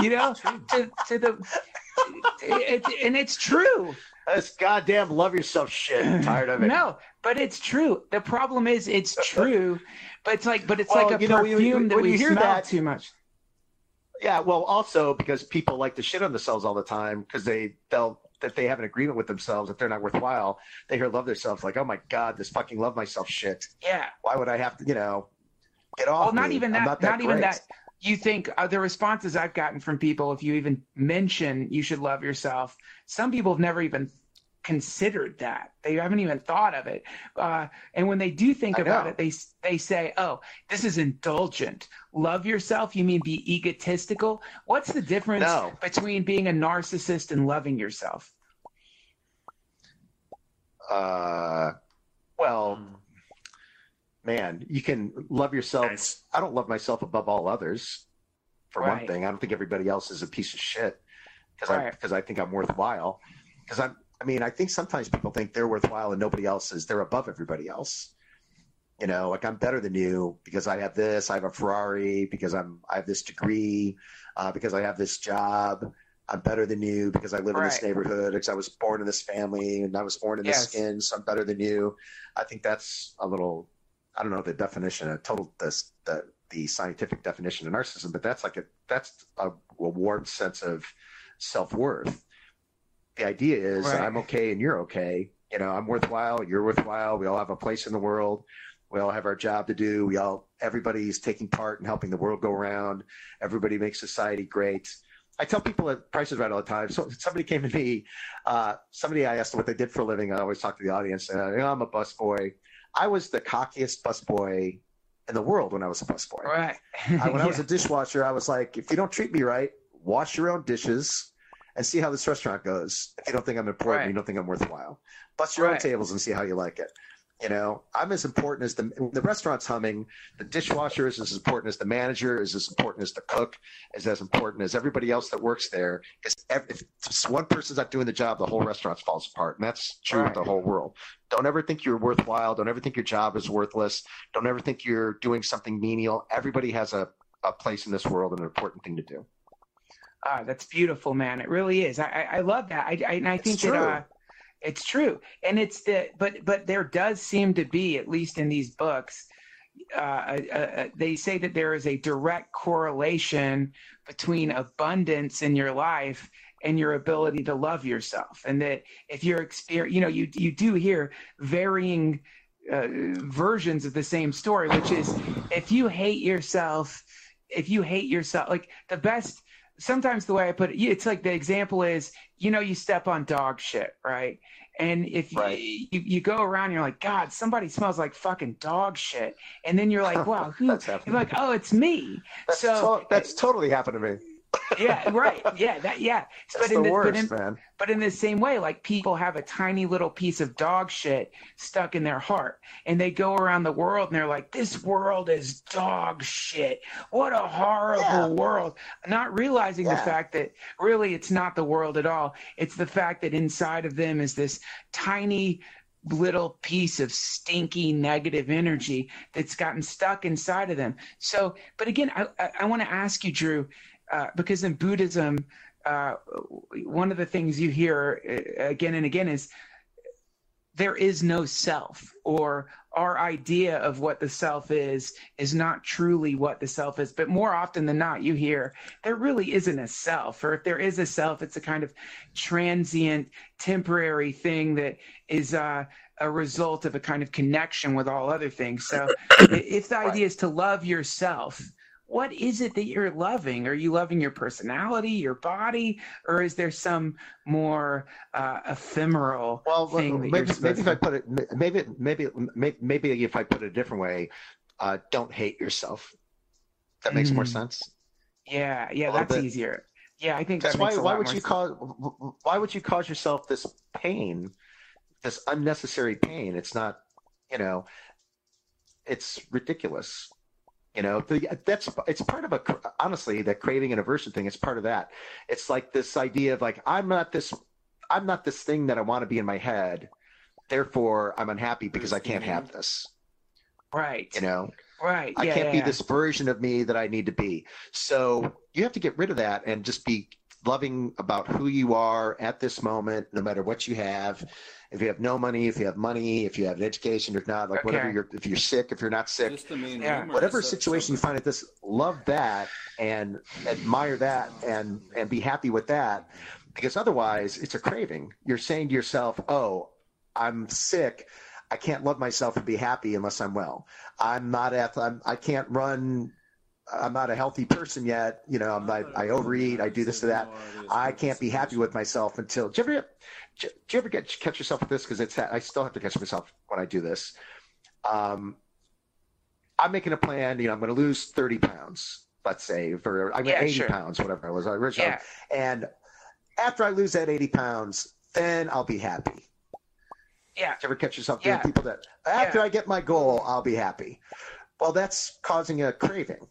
and it's true. This goddamn love yourself shit. I'm tired of it. No, but it's true. The problem is it's true, but it's like a perfume that we smell too much. Yeah, well, also because people like to shit on themselves all the time because they felt that they have an agreement with themselves that they're not worthwhile. They hear love themselves like, oh my God, this fucking love myself shit. Yeah. Why would I have to, get off? Well, not me. even I'm that. Not even that. You think the responses I've gotten from people, if you even mention you should love yourself, some people have never even considered that. They haven't even thought of it. And when they do think about it, they say, oh, this is indulgent. Love yourself? You mean be egotistical? What's the difference between being a narcissist and loving yourself? Well, man, you can love yourself. Nice. I don't love myself above all others, for one thing. I don't think everybody else is a piece of shit because I think I'm worthwhile. Because I think sometimes people think they're worthwhile and nobody else is. They're above everybody else. Like I'm better than you because I have this. I have a Ferrari because I have this degree, because I have this job. I'm better than you because I live in this neighborhood, because I was born in this family and I was born in this skin, so I'm better than you. I think that's a little, I don't know the definition, the scientific definition of narcissism, but that's a warped sense of self-worth. The idea is I'm okay and you're okay. I'm worthwhile, you're worthwhile. We all have a place in the world. We all have our job to do. Everybody's taking part in helping the world go around. Everybody makes society great. I tell people at Price is Right all the time. So somebody came to me, I asked them what they did for a living. I always talk to the audience. I'm a busboy. I was the cockiest busboy in the world when I was a busboy. Right. When I was a dishwasher, I was like, if you don't treat me right, wash your own dishes and see how this restaurant goes. If you don't think I'm important, you don't think I'm worthwhile. Bust your own tables and see how you like it. You know, I'm as important as the restaurant's humming. The dishwasher is as important as the manager, is as important as the cook, is as important as everybody else that works there. If one person's not doing the job, the whole restaurant falls apart. And that's true with the whole world. Don't ever think you're worthwhile. Don't ever think your job is worthless. Don't ever think you're doing something menial. Everybody has a place in this world and an important thing to do. That's beautiful, man. It really is. I love that. I think that it's true. And but there does seem to be, at least in these books, they say that there is a direct correlation between abundance in your life and your ability to love yourself. And that if you're you do hear varying versions of the same story, which is if you hate yourself, like the best. Sometimes the way I put it, it's like the example is, you step on dog shit, right? And if you go around, and you're like, God, somebody smells like fucking dog shit. And then you're like, wow, who? You're like, oh, it's me. That's totally happened to me. Yeah, right. Yeah, That's the worst, man. But in the same way, like people have a tiny little piece of dog shit stuck in their heart, and they go around the world and they're like, this world is dog shit. What a horrible world. Not realizing the fact that really it's not the world at all. It's the fact that inside of them is this tiny little piece of stinky negative energy that's gotten stuck inside of them. So, but again, I want to ask you, Drew, because in Buddhism, one of the things you hear again and again is there is no self, or our idea of what the self is not truly what the self is. But more often than not, you hear there really isn't a self, or if there is a self, it's a kind of transient, temporary thing that is a result of a kind of connection with all other things. So if the idea is to love yourself, what is it that you're loving? Are you loving your personality, your body, or is there some more ephemeral thing? Maybe if I put it a different way, don't hate yourself. That makes more sense. Yeah, that's easier. Yeah, I think that's why would you cause yourself this pain, this unnecessary pain? It's not, it's ridiculous. It's part of honestly, that craving and aversion thing. It's part of that. It's like this idea of like, I'm not this thing that I want to be in my head. Therefore I'm unhappy because I can't have this. Right. Right. I can't be this version of me that I need to be. So you have to get rid of that and just be loving about who you are at this moment, no matter what you have. If you have no money, if you have money, if you have an education, if not, like whatever if you're sick, if you're not sick, whatever situation you find at this, love that and admire that and be happy with that, because otherwise it's a craving. You're saying to yourself, oh, I'm sick. I can't love myself and be happy unless I'm well. I can't run. I'm not a healthy person yet. I overeat. I do this to that. I can't be happy with myself until. Do you ever catch yourself with this? Because I still have to catch myself when I do this. I'm making a plan. I'm going to lose 30 pounds, let's say, or 80 pounds, whatever it was originally. Yeah. And after I lose that 80 pounds, then I'll be happy. Yeah. Do you ever catch yourself doing people that after I get my goal, I'll be happy? Well, that's causing a craving.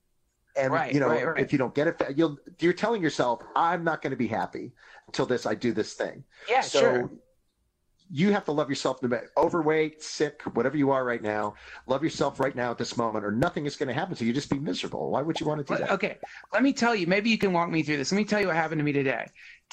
And, if you don't get it, you're telling yourself, I'm not going to be happy until I do this thing. Yeah, so you have to love yourself, no matter overweight, sick, whatever you are right now. Love yourself right now at this moment, or nothing is going to happen to you. Just be miserable. Why would you want to do that? Okay, let me tell you. Maybe you can walk me through this. Let me tell you what happened to me today.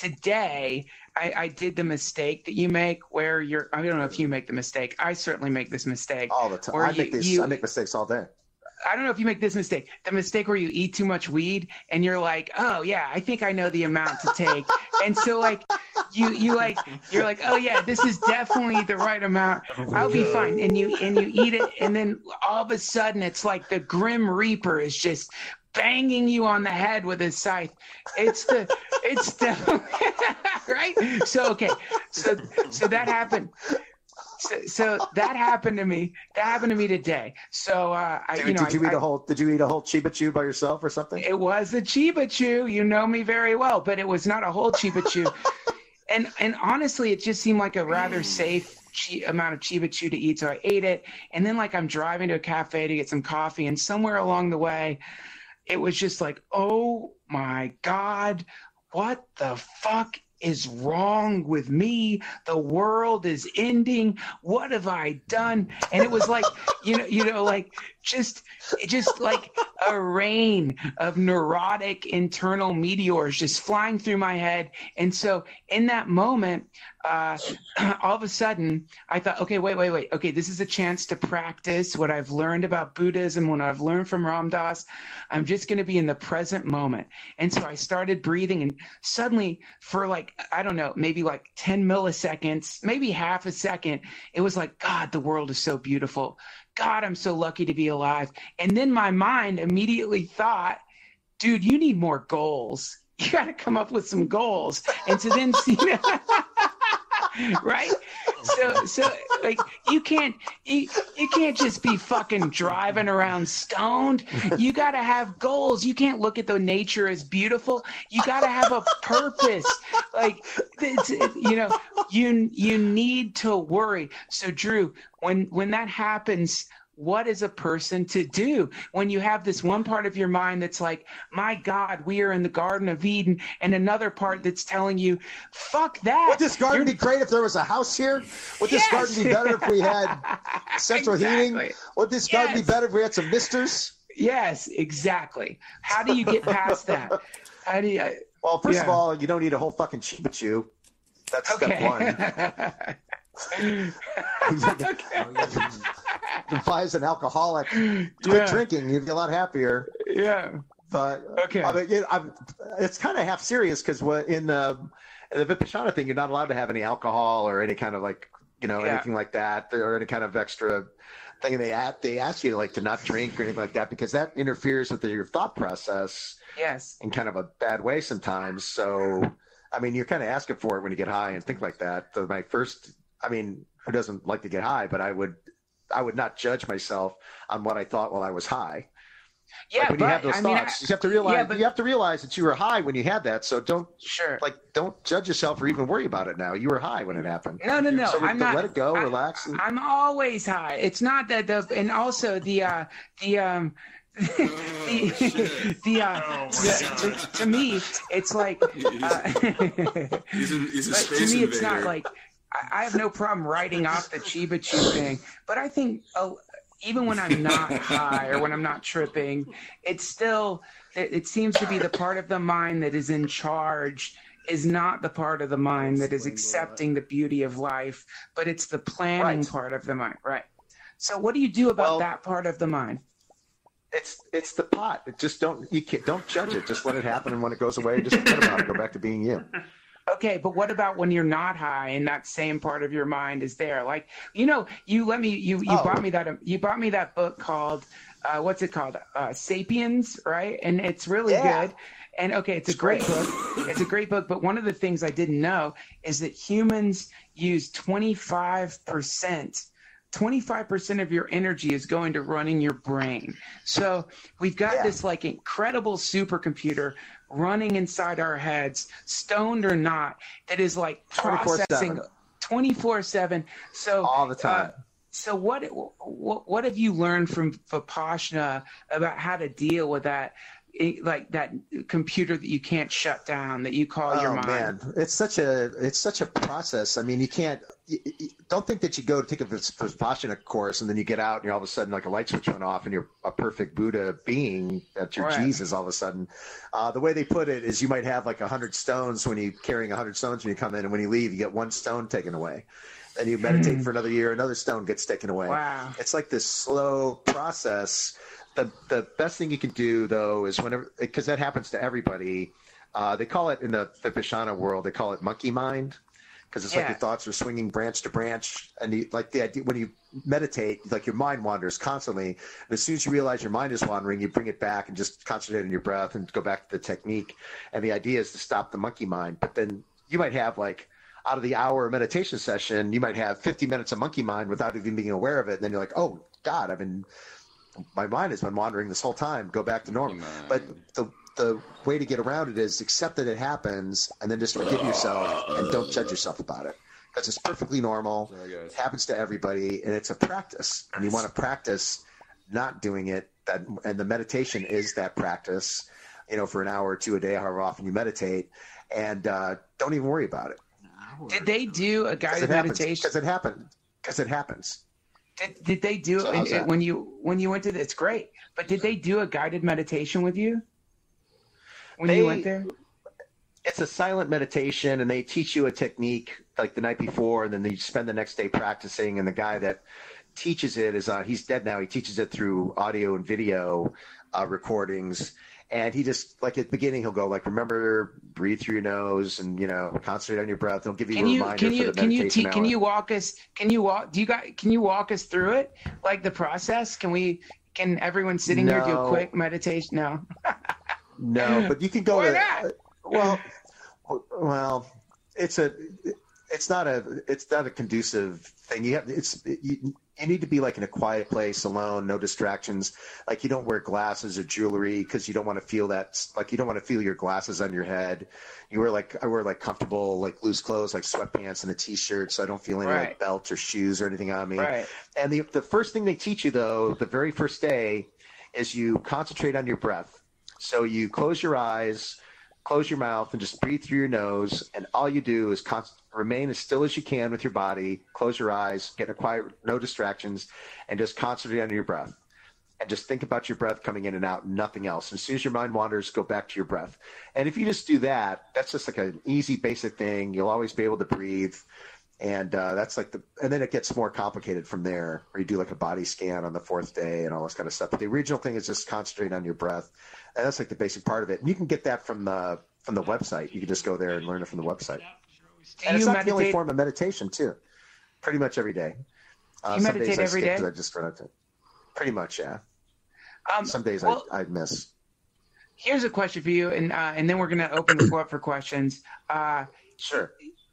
Today, I did the mistake that you make where I don't know if you make the mistake. I certainly make this mistake. All the time. I make mistakes all day. I don't know if you make this mistake, the mistake where you eat too much weed and you're like, oh yeah, I think I know the amount to take. And so like, you're like, oh yeah, this is definitely the right amount. I'll be fine. And you eat it. And then all of a sudden it's like the Grim Reaper is just banging you on the head with his scythe. It's right. So, okay. So that happened. So that happened to me. That happened to me today. So Did you eat a whole Chiba Chew by yourself or something? It was a Chiba Chew. You know me very well, but it was not a whole Chiba Chew. And honestly, it just seemed like a rather safe amount of Chiba Chew to eat. So I ate it. And then like I'm driving to a cafe to get some coffee. And somewhere along the way, it was just like, oh my God, what the fuck is wrong with me? The world is ending. What have I done? And it was like, like just like a rain of neurotic internal meteors just flying through my head. And so in that moment, all of a sudden I thought, okay, wait. Okay, this is a chance to practice what I've learned about Buddhism, what I've learned from Ram Dass. I'm just going to be in the present moment. And so I started breathing, and suddenly for like, I don't know, maybe like 10 milliseconds, maybe half a second, it was like, God, the world is so beautiful. God, I'm so lucky to be alive. And then my mind immediately thought, dude, you need more goals. You got to come up with some goals. And so then, right? So like you can't just be fucking driving around stoned. You got to have goals. You can't look at the nature as beautiful. You got to have a purpose. Like you need to worry. So Drew, when that happens, what is a person to do when you have this one part of your mind that's like, my God, we are in the Garden of Eden, and another part that's telling you, fuck that. Would this garden be great if there was a house here? Would this garden be better if we had central heating? Would this garden be better if we had some misters? Yes, exactly. How do you get past that? How do you? Well, first of all, you don't need a whole fucking Chiba Chew. That's step one. If I was an alcoholic, quit drinking, you'd be a lot happier. Yeah. But it's kind of half serious because in the Vipassana thing, you're not allowed to have any alcohol or any kind of like, anything like that, or any kind of extra thing. They ask you to like to not drink or anything like that because that interferes with your thought process. Yes. In kind of a bad way sometimes. So, I mean, you're kind of asking for it when you get high and think like that. So who doesn't like to get high? But I would not judge myself on what I thought while I was high. Yeah, like when you have those thoughts, you have to realize you have to realize that you were high when you had that. So don't judge yourself or even worry about it now. You were high when it happened. No. So I'm not. Let it go. Relax. I'm always high. It's not that and also to me, it's like to me, it's not like I have no problem writing off the Chiba Chew thing, but I think even when I'm not high or when I'm not tripping, it seems to be the part of the mind that is in charge is not the part of the mind that is accepting the beauty of life, but it's the planning part of the mind, right? So what do you do about that part of the mind? It's the pot. Don't judge it. Just let it happen, and when it goes away, just forget about it. Go back to being you. Okay, but what about when you're not high and that same part of your mind is there? Like, you bought me that book called what's it called? Sapiens, right? And it's really good. And okay, it's a great book. It's a great book, but one of the things I didn't know is that humans use 25% of your energy is going to running your brain. So we've got this like incredible supercomputer running inside our heads, stoned or not, that is like processing 24/7. So all the time. So what have you learned from Vipassana about how to deal with that? Like that computer that you can't shut down, that you call your mind. Man, it's such a process. I mean, you don't think that you go to take a Vipassana course and then you get out and you're all of a sudden like a light switch went off and you're a perfect Buddha being, that you're Jesus all of a sudden. The way they put it is you might have like 100 stones when you're carrying 100 stones when you come in, and when you leave, you get one stone taken away. Then you meditate for another year, another stone gets taken away. Wow. It's like this slow process. The best thing you can do, though, is because that happens to everybody. They call it in the Vipassana world, they call it monkey mind, because it's like your thoughts are swinging branch to branch. And the idea when you meditate, like your mind wanders constantly. And as soon as you realize your mind is wandering, you bring it back and just concentrate on your breath and go back to the technique. And the idea is to stop the monkey mind. But then you might have like out of the hour meditation session, you might have 50 minutes of monkey mind without even being aware of it. And then you're like, oh God, my mind has been wandering this whole time. Go back to normal. But the way to get around it is accept that it happens and then just forgive yourself and don't judge yourself about it. Because it's perfectly normal. It happens to everybody, and it's a practice. And you want to practice not doing it. And the meditation is that practice, for an hour or two a day, however often you meditate. And don't even worry about it. Did they do a guided meditation? Because it happens. Did they do it when you went to it's great. But did they do a guided meditation with you when you went there? It's a silent meditation, and they teach you a technique like the night before, and then you spend the next day practicing. And the guy that teaches it he's dead now. He teaches it through audio and video recordings. And he just, like at the beginning, he'll go like, remember, breathe through your nose and, concentrate on your breath. He'll give you a reminder for the meditation hour. Can you walk us through it? Like the process? Can everyone sitting there do a quick meditation? No. No, but you can go. Why not? Well, it's not a conducive thing. You need to be like in a quiet place alone, no distractions. Like you don't wear glasses or jewelry because you don't want to feel that. Like you don't want to feel your glasses on your head. I wear comfortable loose clothes like sweatpants and a t-shirt, so I don't feel any belt or shoes or anything on me. Right. And the first thing they teach you though, the very first day, is you concentrate on your breath. So you close your eyes, close your mouth, and just breathe through your nose. And all you do is remain as still as you can with your body. Close your eyes, get in a quiet, no distractions, and just concentrate on your breath. And just think about your breath coming in and out, nothing else. And as soon as your mind wanders, go back to your breath. And if you just do that, that's just like an easy, basic thing. You'll always be able to breathe. And that's and then it gets more complicated from there, where you do like a body scan on the fourth day and all this kind of stuff. But the original thing is just concentrate on your breath. And that's like the basic part of it. And you can get that from the website. You can just go there and learn it from the website. And it's not the only form of meditation too. Pretty much every day. You meditate every day? I just run it. Pretty much, yeah. Some days I miss. Here's a question for you, and then we're going to open the floor up for questions. Sure.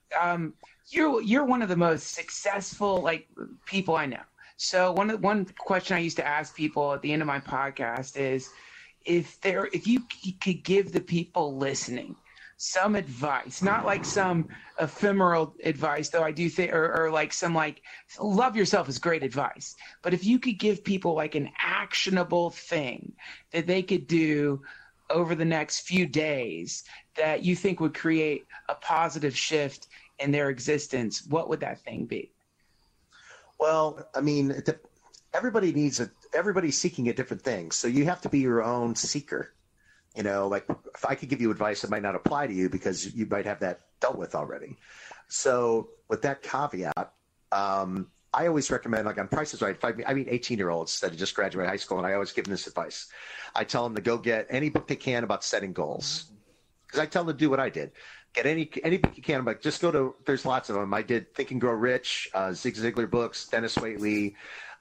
You're one of the most successful people I know. So one question I used to ask people at the end of my podcast is if you could give the people listening some advice, not like some ephemeral advice, though I do think, or like some love yourself is great advice. But if you could give people an actionable thing that they could do over the next few days that you think would create a positive shift in their existence, what would that thing be? Well, I mean, everybody's seeking a different thing. So you have to be your own seeker. If I could give you advice, it might not apply to you because you might have that dealt with already. So with that caveat, I always recommend, on Price is Right, I mean 18-year-olds that just graduated high school, and I always give them this advice. I tell them to go get any book they can about setting goals. Because I tell them to do what I did. Get any book you can, but just go to, there's lots of them. I did Think and Grow Rich, Zig Ziglar books, Dennis Waitley,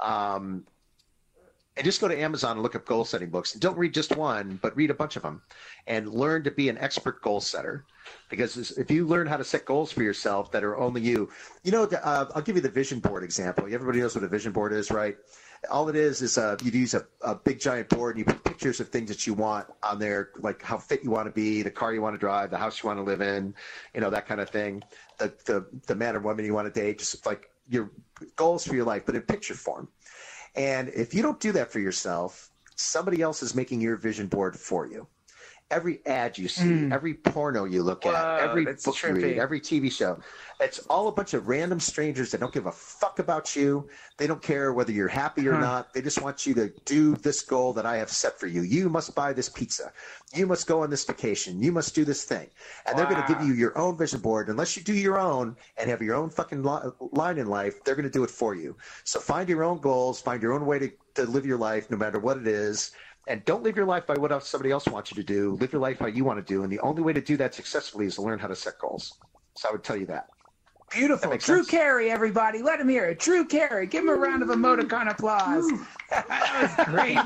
and just go to Amazon and look up goal setting books. And don't read just one, but read a bunch of them and learn to be an expert goal setter. Because if you learn how to set goals for yourself that are only you, I'll give you the vision board example. Everybody knows what a vision board is, right? All it is you use a big giant board and you put pictures of things that you want on there, like how fit you want to be, the car you want to drive, the house you want to live in, that kind of thing, the man or woman you want to date, just like your goals for your life, but in picture form. And if you don't do that for yourself, somebody else is making your vision board for you. Every ad you see, every porno you look at, every book you read, every TV show, it's all a bunch of random strangers that don't give a fuck about you. They don't care whether you're happy or not. They just want you to do this goal that I have set for you. You must buy this pizza. You must go on this vacation. You must do this thing. And they're going to give you your own vision board. Unless you do your own and have your own fucking line in life, they're going to do it for you. So find your own goals, find your own way to live your life, no matter what it is. And don't live your life by what somebody else wants you to do. Live your life how you want to do. And the only way to do that successfully is to learn how to set goals. So I would tell you that. Beautiful. Drew Carey, everybody. Let him hear it. Drew Carey. Give him a round of emoticon applause. That was great,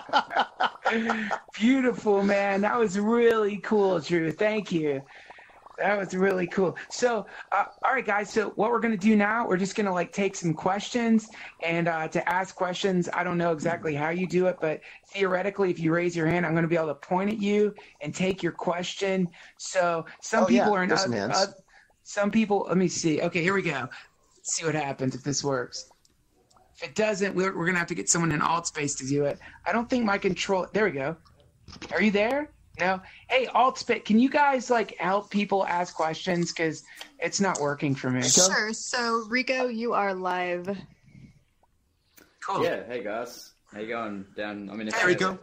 man. Beautiful, man. That was really cool, Drew. Thank you. That was really cool. So, all right, guys. So what we're going to do now, we're just going to like take some questions and to ask questions. I don't know exactly how you do it, but theoretically, if you raise your hand, I'm going to be able to point at you and take your question. So some people are in some people, let me see. Okay, here we go. Let's see what happens if this works. If it doesn't, we're going to have to get someone in Altspace to do it. I don't think my control, there we go. Are you there? No. Hey, Altspace, can you guys like help people ask questions? Because it's not working for me. Sure. So, Rico, you are live. Cool. Yeah. Hey guys, how you going? I'm in. Hey, Rico.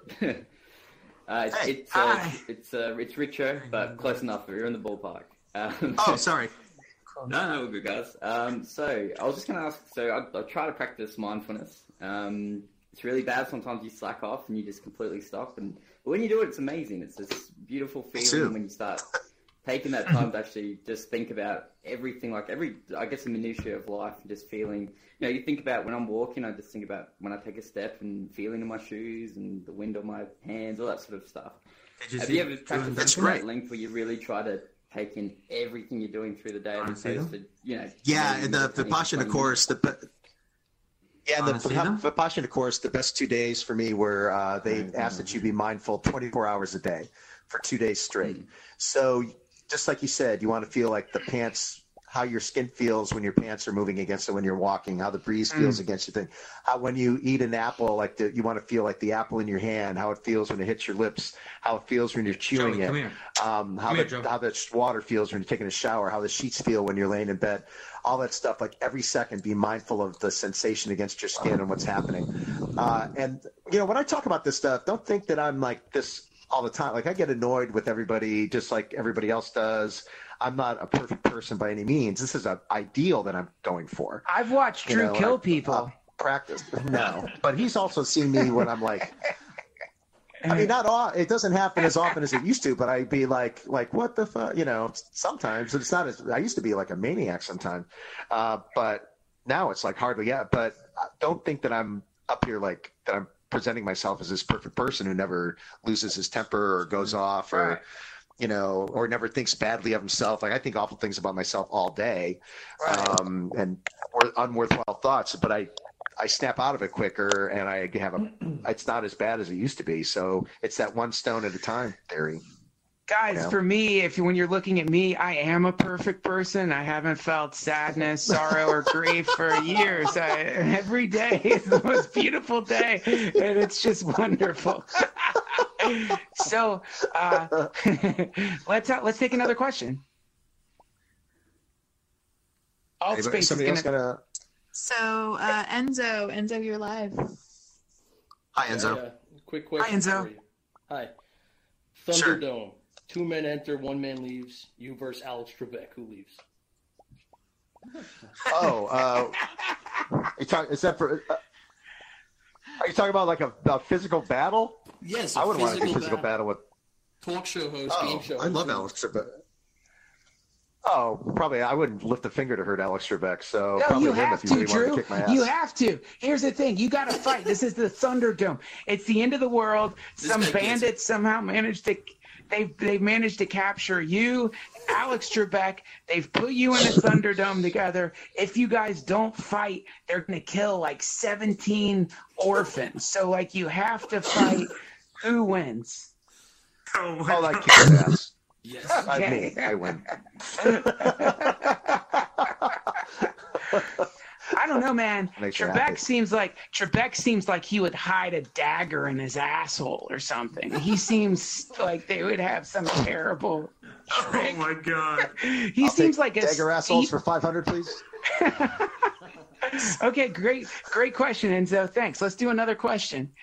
It's Richo, but close enough. You're in the ballpark. Sorry. No, we're good guys. So I was just gonna ask. So I try to practice mindfulness. It's really bad. Sometimes you slack off and you just completely stop. But when you do it, it's amazing. It's this beautiful feeling when you start taking that time to actually just think about everything, like I guess, the minutiae of life, and just feeling. You know, you think about when I'm walking, I just think about when I take a step and feeling in my shoes and the wind on my hands, all that sort of stuff. Have you ever practiced that length where you really try to take in everything you're doing through the day, as opposed to, Yeah, and the Vipassana course, the Vipassana course, the best 2 days for me were they asked that you be mindful 24 hours a day for 2 days straight. So just like you said, you want to feel like the pants, how your skin feels when your pants are moving against it when you're walking, how the breeze feels against your thing, how when you eat an apple, like you want to feel like the apple in your hand, how it feels when it hits your lips, how it feels when you're chewing it, how the water feels when you're taking a shower, how the sheets feel when you're laying in bed, all that stuff. Like every second, be mindful of the sensation against your skin and what's happening. And when I talk about this stuff, don't think that I'm like this all the time. Like I get annoyed with everybody just like everybody else does. I'm not a perfect person by any means. This is an ideal that I'm going for. I've watched Drew kill people. Practice. No. But he's also seen me when I'm like, I mean, not all, it doesn't happen as often as it used to, but I'd be like, what the fuck? Sometimes it's not as, I used to be like a maniac sometimes. But now it's like hardly yet. But don't think that I'm up here like that I'm presenting myself as this perfect person who never loses his temper or goes off or or never thinks badly of himself. Like I think awful things about myself all day, and unworthwhile thoughts. But I snap out of it quicker, and I have it's not as bad as it used to be. So it's that one stone at a time theory. Guys, for me, when you're looking at me, I am a perfect person. I haven't felt sadness, sorrow, or grief for years. Every day is the most beautiful day, and it's just wonderful. So let's take another question. Altspace is gonna... So Enzo, you're live. Hi, Enzo. Yeah. Quick question. Hi, Enzo. For you. Hi. Thunderdome. 2 men enter, 1 man leaves. You versus Alex Trebek. Who leaves? Are you talking about like a physical battle? Yes, I wouldn't want to do a physical battle with talk show host, game show. I love Alex Trebek. Oh, probably I wouldn't lift a finger to hurt Alex Trebek. So no, probably you him have if you to, really Drew. wanted to kick my ass. You have to. Here's the thing: you got to fight. This is the Thunderdome. It's the end of the world. Some bandits somehow managed to. They've managed to capture you, Alex Trebek. They've put you in a Thunderdome together. If you guys don't fight, they're going to kill like 17 orphans. So like you have to fight. Who wins? Oh, like kick his ass. Yes. Okay. I win. I don't know, man. Trebek seems like he would hide a dagger in his asshole or something. He seems like they would have some terrible trick. Oh my god. He seems like a dagger assholes for 500, please. Okay, great question, Enzo. Thanks. Let's do another question.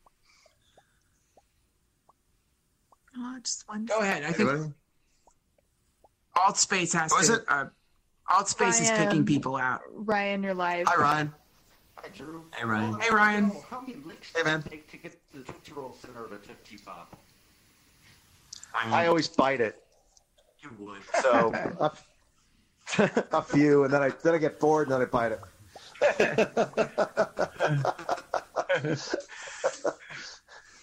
Just one. Go ahead. I think Altspace has to. Altspace is picking people out. Ryan, you're live. Hi, Ryan. Hi, Drew. Hey, Ryan. Hey, Ryan. How many licks Hey, man. does it take to get the Tootsie Roll center of a Tootsie Pop? I always bite it. You would. So a few, and then I get bored, and then I bite it.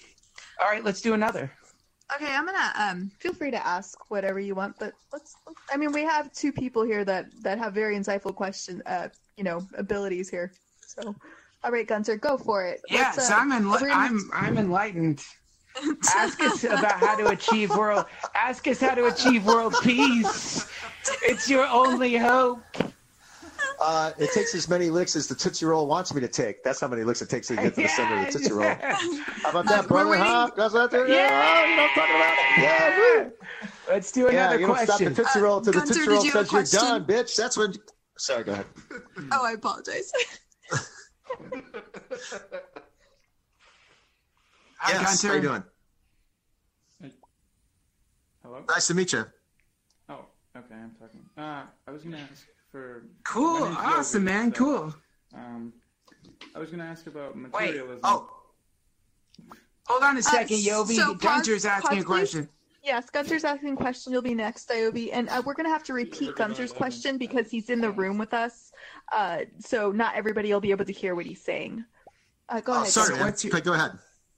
All right, let's do another. Okay, I'm gonna feel free to ask whatever you want, but I mean, we have two people here that have very insightful abilities here. So, all right, Gunter, go for it. Yeah, so I'm enlightened. Ask us about how to achieve world. Ask us how to achieve world peace. It's your only hope. It takes as many licks as the Tootsie Roll wants me to take. That's how many licks it takes to get to the center of the Tootsie Roll. How about that, brother? Huh? That's what I'm talking about. Yeah. Let's do another you question. Don't stop the Tootsie Roll until the Gunter, Tootsie Roll did you have says a you're question? done, bitch. That's when. Sorry, go ahead. Oh, I apologize. Hi, Yes, Gunter. how you doing? Hello? Nice to meet you. Oh, okay, I'm talking. I was going to ask for... Cool. my name's Awesome, Yogi, man. so, Cool. I was going to ask about materialism. Hold on a second, Yobi. so Gunter's asking a pause, please. question. Yes, Gunter's asking a question. You'll be next, Iobi. And we're going to have to repeat Gunter's question because he's in the room with us. So not everybody will be able to hear what he's saying. Go ahead. Sorry, Gunter. man. Okay, go ahead.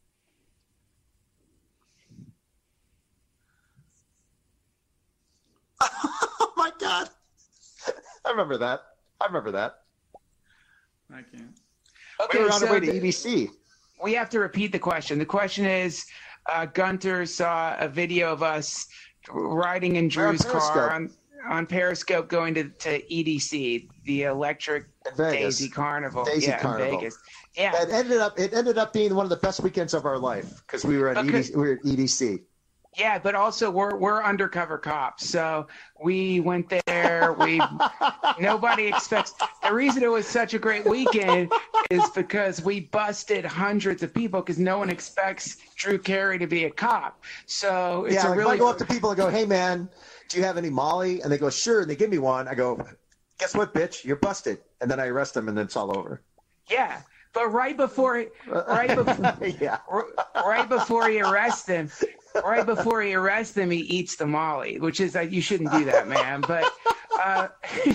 Oh, my God. I remember that. I can't. We were on our way to EDC. We have to repeat the question. The question is, Gunter saw a video of us riding in Drew's car on Periscope going to EDC, the Electric Daisy Carnival. Carnival. In Vegas. Yeah. It ended up being one of the best weekends of our life because we were at EDC. Yeah, but also we're undercover cops, so we went there. Nobody expects. The reason it was such a great weekend is because we busted hundreds of people because no one expects Drew Carey to be a cop. So it's if I go up to people and go, "Hey, man, do you have any Molly?" and they go, "Sure," and they give me one. I go, "Guess what, bitch? You're busted," and then I arrest them, and then it's all over. Yeah. But right before he arrests him, he eats the Molly, which is like, you shouldn't do that, man. But I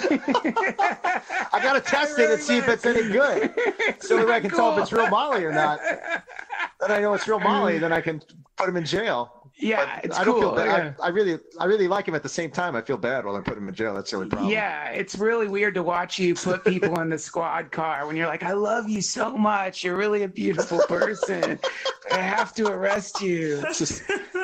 gotta test it and see if it's any good, so that I can tell if it's real Molly or not. Then I know it's real Molly. Then I can put him in jail. Yeah, but it's I don't cool. feel bad. Yeah. I really like him. At the same time, I feel bad while I put him in jail. That's the only problem. Yeah, it's really weird to watch you put people in the squad car when you're like, I love you so much. You're really a beautiful person. I have to arrest you. It's just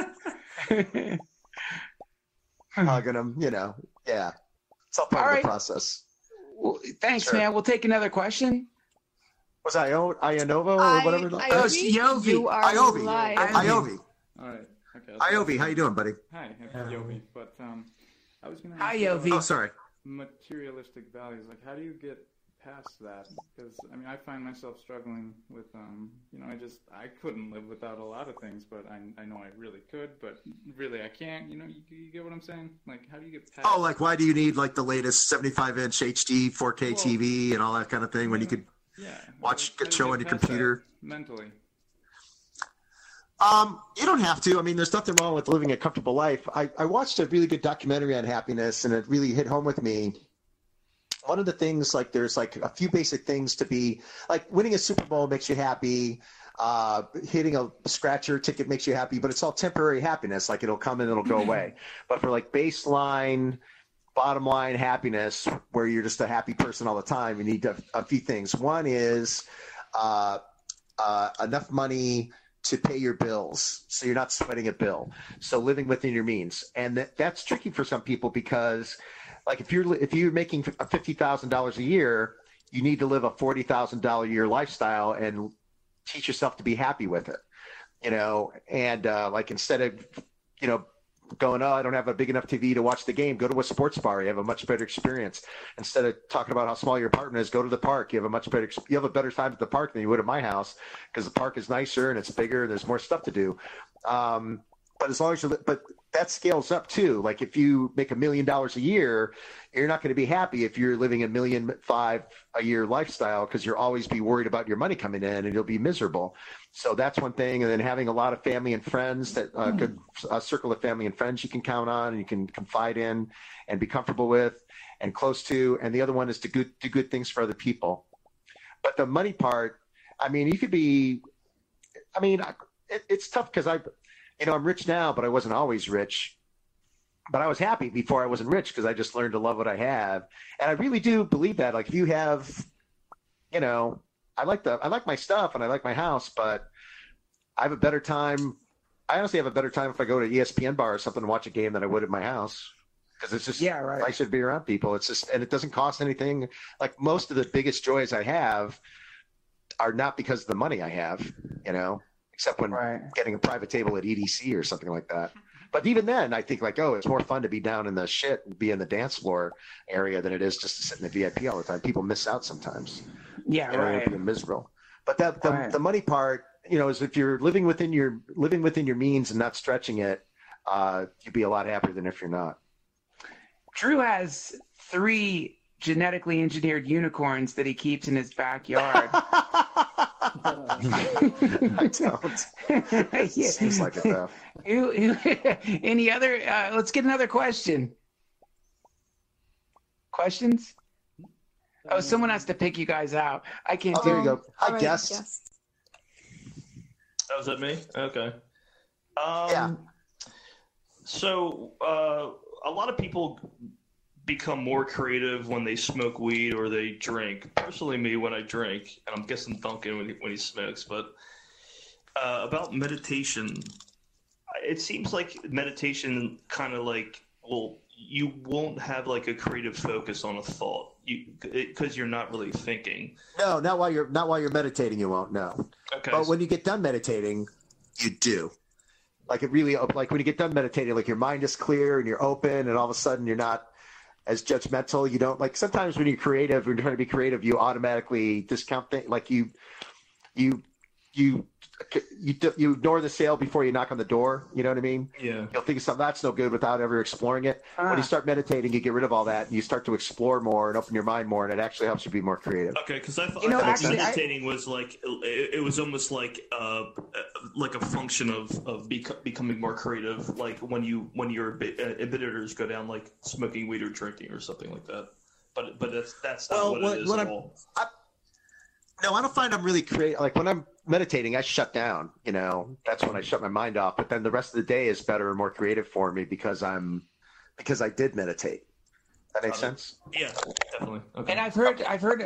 hugging him, Yeah, it's all part of the process. Well, thanks, Sure. man. We'll take another question. Was Ionova or whatever? Iobi, you are Iobi. live. Iobi. All right. Okay. Iobi, how you doing, buddy? Hi, I'm Yobi. But I was going to Hi, ask about Yobi. Oh, sorry. materialistic values. Like, how do you get past that? Because I find myself struggling with I couldn't live without a lot of things, but I know I really could, but really I can't. You get what I'm saying? Like, how do you get past? Oh, like why do you need like the latest 75-inch HD 4K TV and all that kind of thing when you could watch a show on your computer mentally? You don't have to. There's nothing wrong with living a comfortable life. I watched a really good documentary on happiness, and it really hit home with me. One of the things, like, there's like a few basic things to be like winning a Super Bowl makes you happy. Hitting a scratcher ticket makes you happy, but it's all temporary happiness. Like, it'll come and it'll go away. But for like baseline, bottom line happiness, where you're just a happy person all the time, you need a few things. One is enough money to pay your bills, so you're not sweating a bill. So living within your means, and that's tricky for some people because, like, if you're making $50,000 a year, you need to live a $40,000 a year lifestyle and teach yourself to be happy with it, And like, instead of going, oh, I don't have a big enough TV to watch the game, go to a sports bar. You have a much better experience. Instead of talking about how small your apartment is, go to the park. You have a better time at the park than you would at my house, because the park is nicer and it's bigger and there's more stuff to do. But as long as but that scales up too. Like, if you make $1 million a year, you're not going to be happy if you're living a $1.5 million a year lifestyle, because you'll always be worried about your money coming in and you'll be miserable. So that's one thing. And then having a lot of family and friends, that good circle of family and friends you can count on and you can confide in and be comfortable with and close to. And the other one is to do good things for other people. But the money part, you could be, it's tough because I'm rich now, but I wasn't always rich. but I was happy before I wasn't rich because I just learned to love what I have. And I really do believe that. Like if you have, you know, I like my stuff and I like my house, but I have a better time. I honestly have a better time if I go to ESPN bar or something and watch a game than I would at my house. Because it's just, right. I should be around people. It's just, and it doesn't cost anything. Like most of the biggest joys I have are not because of the money I have, you know, except when getting a private table at EDC or something like that. But even then, I think like, oh, it's more fun to be down in the shit and be in the dance floor area than it is just to sit in the VIP all the time. People miss out sometimes. Yeah, you know, right. being miserable. But the money part, you know, is if you're living within your means and not stretching it, you'd be a lot happier than if you're not. Drew has 3 genetically engineered unicorns that he keeps in his backyard. I don't. Yeah. Seems like it though. Any other? Let's get another question. Questions? Oh, someone has to pick you guys out. I can't do there you go. I Alright, guess. yes. Oh, was that me? Okay. Yeah. So a lot of people become more creative when they smoke weed or they drink. Personally, me, when I drink, and I'm guessing Duncan when he smokes, but about meditation, it seems like meditation kind of like, well, you won't have like a creative focus on a thought because you're not really thinking. No, not while you're meditating. You won't. No. Okay. But when you get done meditating, you do. Like it really, like when you get done meditating, like your mind is clear and you're open, and all of a sudden you're not as judgmental. You don't like sometimes when you're creative, when you're trying to be creative, you automatically discount things. Like you ignore the sale before you knock on the door. You know what I mean? Yeah. You'll think of something that's no good without ever exploring it. When you start meditating, you get rid of all that and you start to explore more and open your mind more, and it actually helps you be more creative. Okay, because I thought actually, meditating was like it was almost like a function of becoming more creative, like when your inhibitors go down, like smoking weed or drinking or something like that. But that's not what it is at all. No, I don't find I'm really creative. Like when I'm meditating, I shut down. You know, that's when I shut my mind off. But then the rest of the day is better and more creative for me because I did meditate. That makes sense. Yeah, definitely. Okay. And I've heard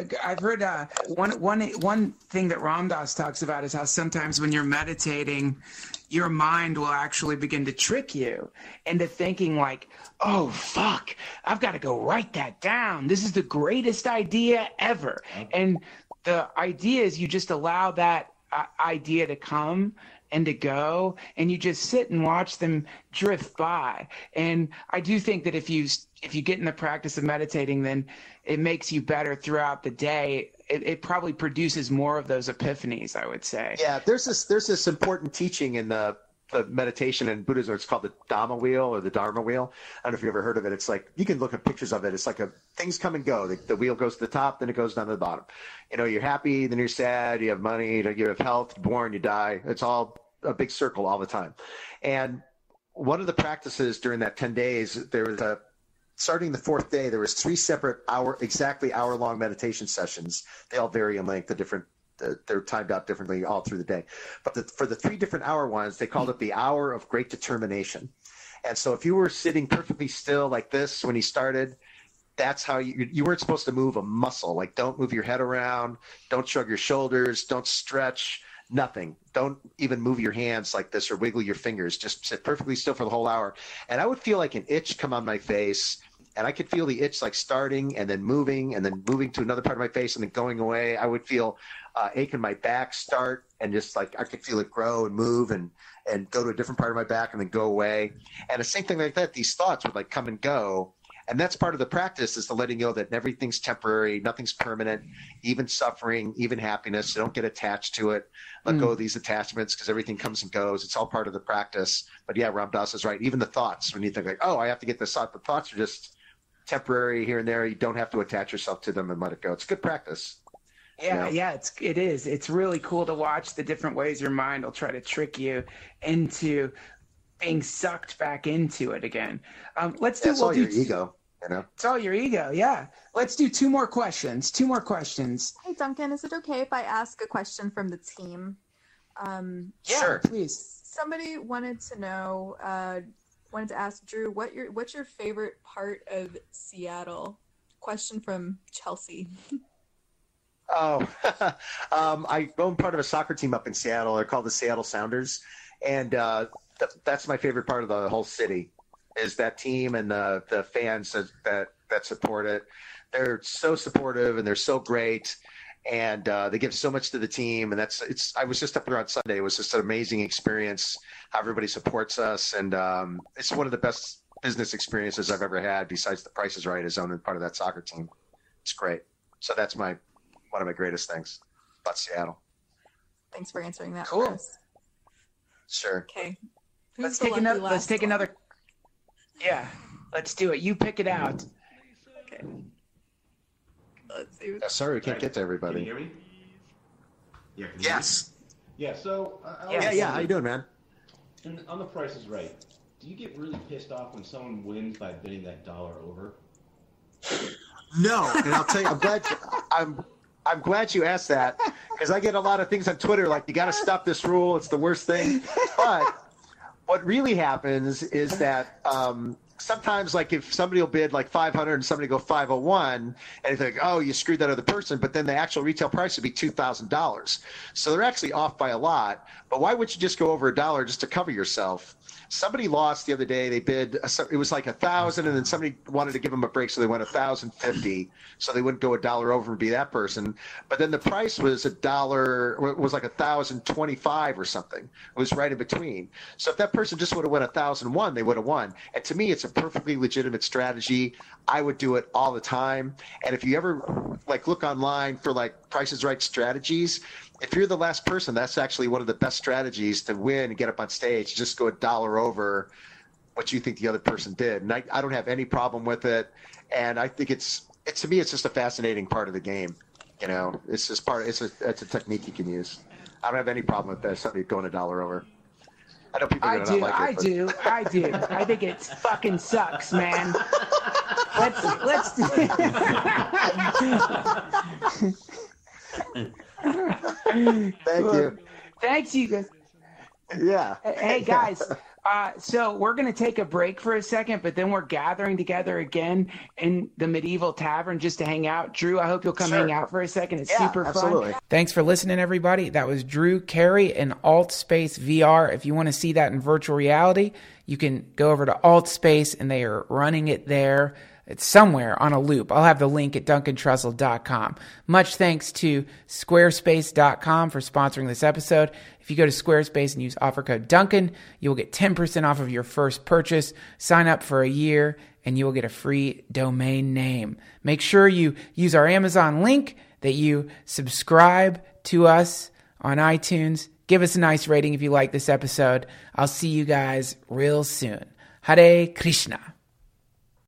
one thing that Ram Dass talks about is how sometimes when you're meditating, your mind will actually begin to trick you into thinking like, oh, fuck, I've got to go write that down. This is the greatest idea ever. And the idea is you just allow that idea to come and to go, and you just sit and watch them drift by. And I do think that if you get in the practice of meditating, then it makes you better throughout the day. It probably produces more of those epiphanies, I would say. Yeah, there's this important teaching in the meditation in Buddhism. It's called the Dhamma wheel or the Dharma wheel. I don't know if you've ever heard of it. It's like, you can look at pictures of it. It's like things come and go. The wheel goes to the top, then it goes down to the bottom. You know, you're happy, then you're sad, you have money, you have health, you're born, you die. It's all a big circle all the time. And one of the practices during that 10 days, there was starting the 4th day, there was 3 separate hour-long meditation sessions. They all vary in length, they're timed out differently all through the day. But for the 3 different hour ones, they called it the hour of great determination. And so if you were sitting perfectly still like this when you started, that's how you weren't supposed to move a muscle. Like, don't move your head around, don't shrug your shoulders, don't stretch, nothing. Don't even move your hands like this or wiggle your fingers. Just sit perfectly still for the whole hour. And I would feel like an itch come on my face, and I could feel the itch like starting and then moving to another part of my face and then going away. I would feel ache in my back start, and just like I could feel it grow and move and go to a different part of my back and then go away. And the same thing like that, these thoughts would like come and go. And that's part of the practice, is to letting you know that everything's temporary, nothing's permanent, even suffering, even happiness. So don't get attached to it. Let go of these attachments, because everything comes and goes. It's all part of the practice. But yeah, Ram Dass is right. Even the thoughts, when you think like, oh, I have to get this thought, the thoughts are just temporary here and there. You don't have to attach yourself to them and let it go. It's good practice. Yeah, it is. It's really cool to watch the different ways your mind will try to trick you into being sucked back into it again. Let's do. It's all your ego. You know? It's all your ego, yeah. Let's do 2 more questions. Hey, Duncan, is it okay if I ask a question from the team? Sure, please. Somebody wanted to know wanted to ask Drew, what's your favorite part of Seattle? Question from Chelsea. Oh, I own part of a soccer team up in Seattle. They're called the Seattle Sounders, and that's my favorite part of the whole city. Is that team and the fans that support it. They're so supportive and they're so great, and they give so much to the team. And I was just up there on Sunday. It was just an amazing experience. How everybody supports us, and it's one of the best business experiences I've ever had. Besides the Price is Right, as owning part of that soccer team. It's great. So that's one of my greatest things about Seattle. Thanks for answering that. Cool. For us. Sure. Okay. Let's take another. Yeah, let's do it. You pick it out. Okay. Let's see. Sorry, we can't get to Can everybody. you hear me? Yeah. Can you Yes. hear me? Yeah. So. Yeah. How you doing, man? And on The Price is Right, do you get really pissed off when someone wins by bidding that dollar over? No, and I'll tell you, I'm glad you asked that, because I get a lot of things on Twitter like, you got to stop this rule. It's the worst thing. But what really happens is that sometimes, like, if somebody will bid like 500 and somebody go 501, and you think, oh, you screwed that other person, but then the actual retail price would be $2,000. So they're actually off by a lot. But why would you just go over a dollar just to cover yourself? Somebody lost the other day. They bid, it was like 1,000, and then somebody wanted to give them a break, so they went 1,050, so they wouldn't go a dollar over and be that person. But then the price was $1, was like 1,025 or something. It was right in between. So if that person just would have won 1,001, they would have won. And to me, it's a perfectly legitimate strategy. I would do it all the time. And if you ever like look online for like Price is Right strategies, if you're the last person, that's actually one of the best strategies to win and get up on stage. Just go a dollar over what you think the other person did. And I don't have any problem with it. And I think it's to me, it's just a fascinating part of the game. You know, it's just it's a technique you can use. I don't have any problem with that. Somebody going a dollar over. I know people are going to not like it. I do. I think it fucking sucks, man. Let's do Thank you. Thanks, you guys. Yeah. Hey, guys. So we're going to take a break for a second, but then we're gathering together again in the Medieval Tavern just to hang out. Drew, I hope you'll come hang out for a second. It's super absolutely. fun. Thanks for listening, everybody. That was Drew Carey in AltSpace VR. If you want to see that in virtual reality, you can go over to AltSpace, and they are running it there. It's somewhere on a loop. I'll have the link at DuncanTrussell.com. Much thanks to Squarespace.com for sponsoring this episode. If you go to Squarespace and use offer code Duncan, you'll get 10% off of your first purchase. Sign up for a year, and you will get a free domain name. Make sure you use our Amazon link, that you subscribe to us on iTunes. Give us a nice rating if you like this episode. I'll see you guys real soon. Hare Krishna.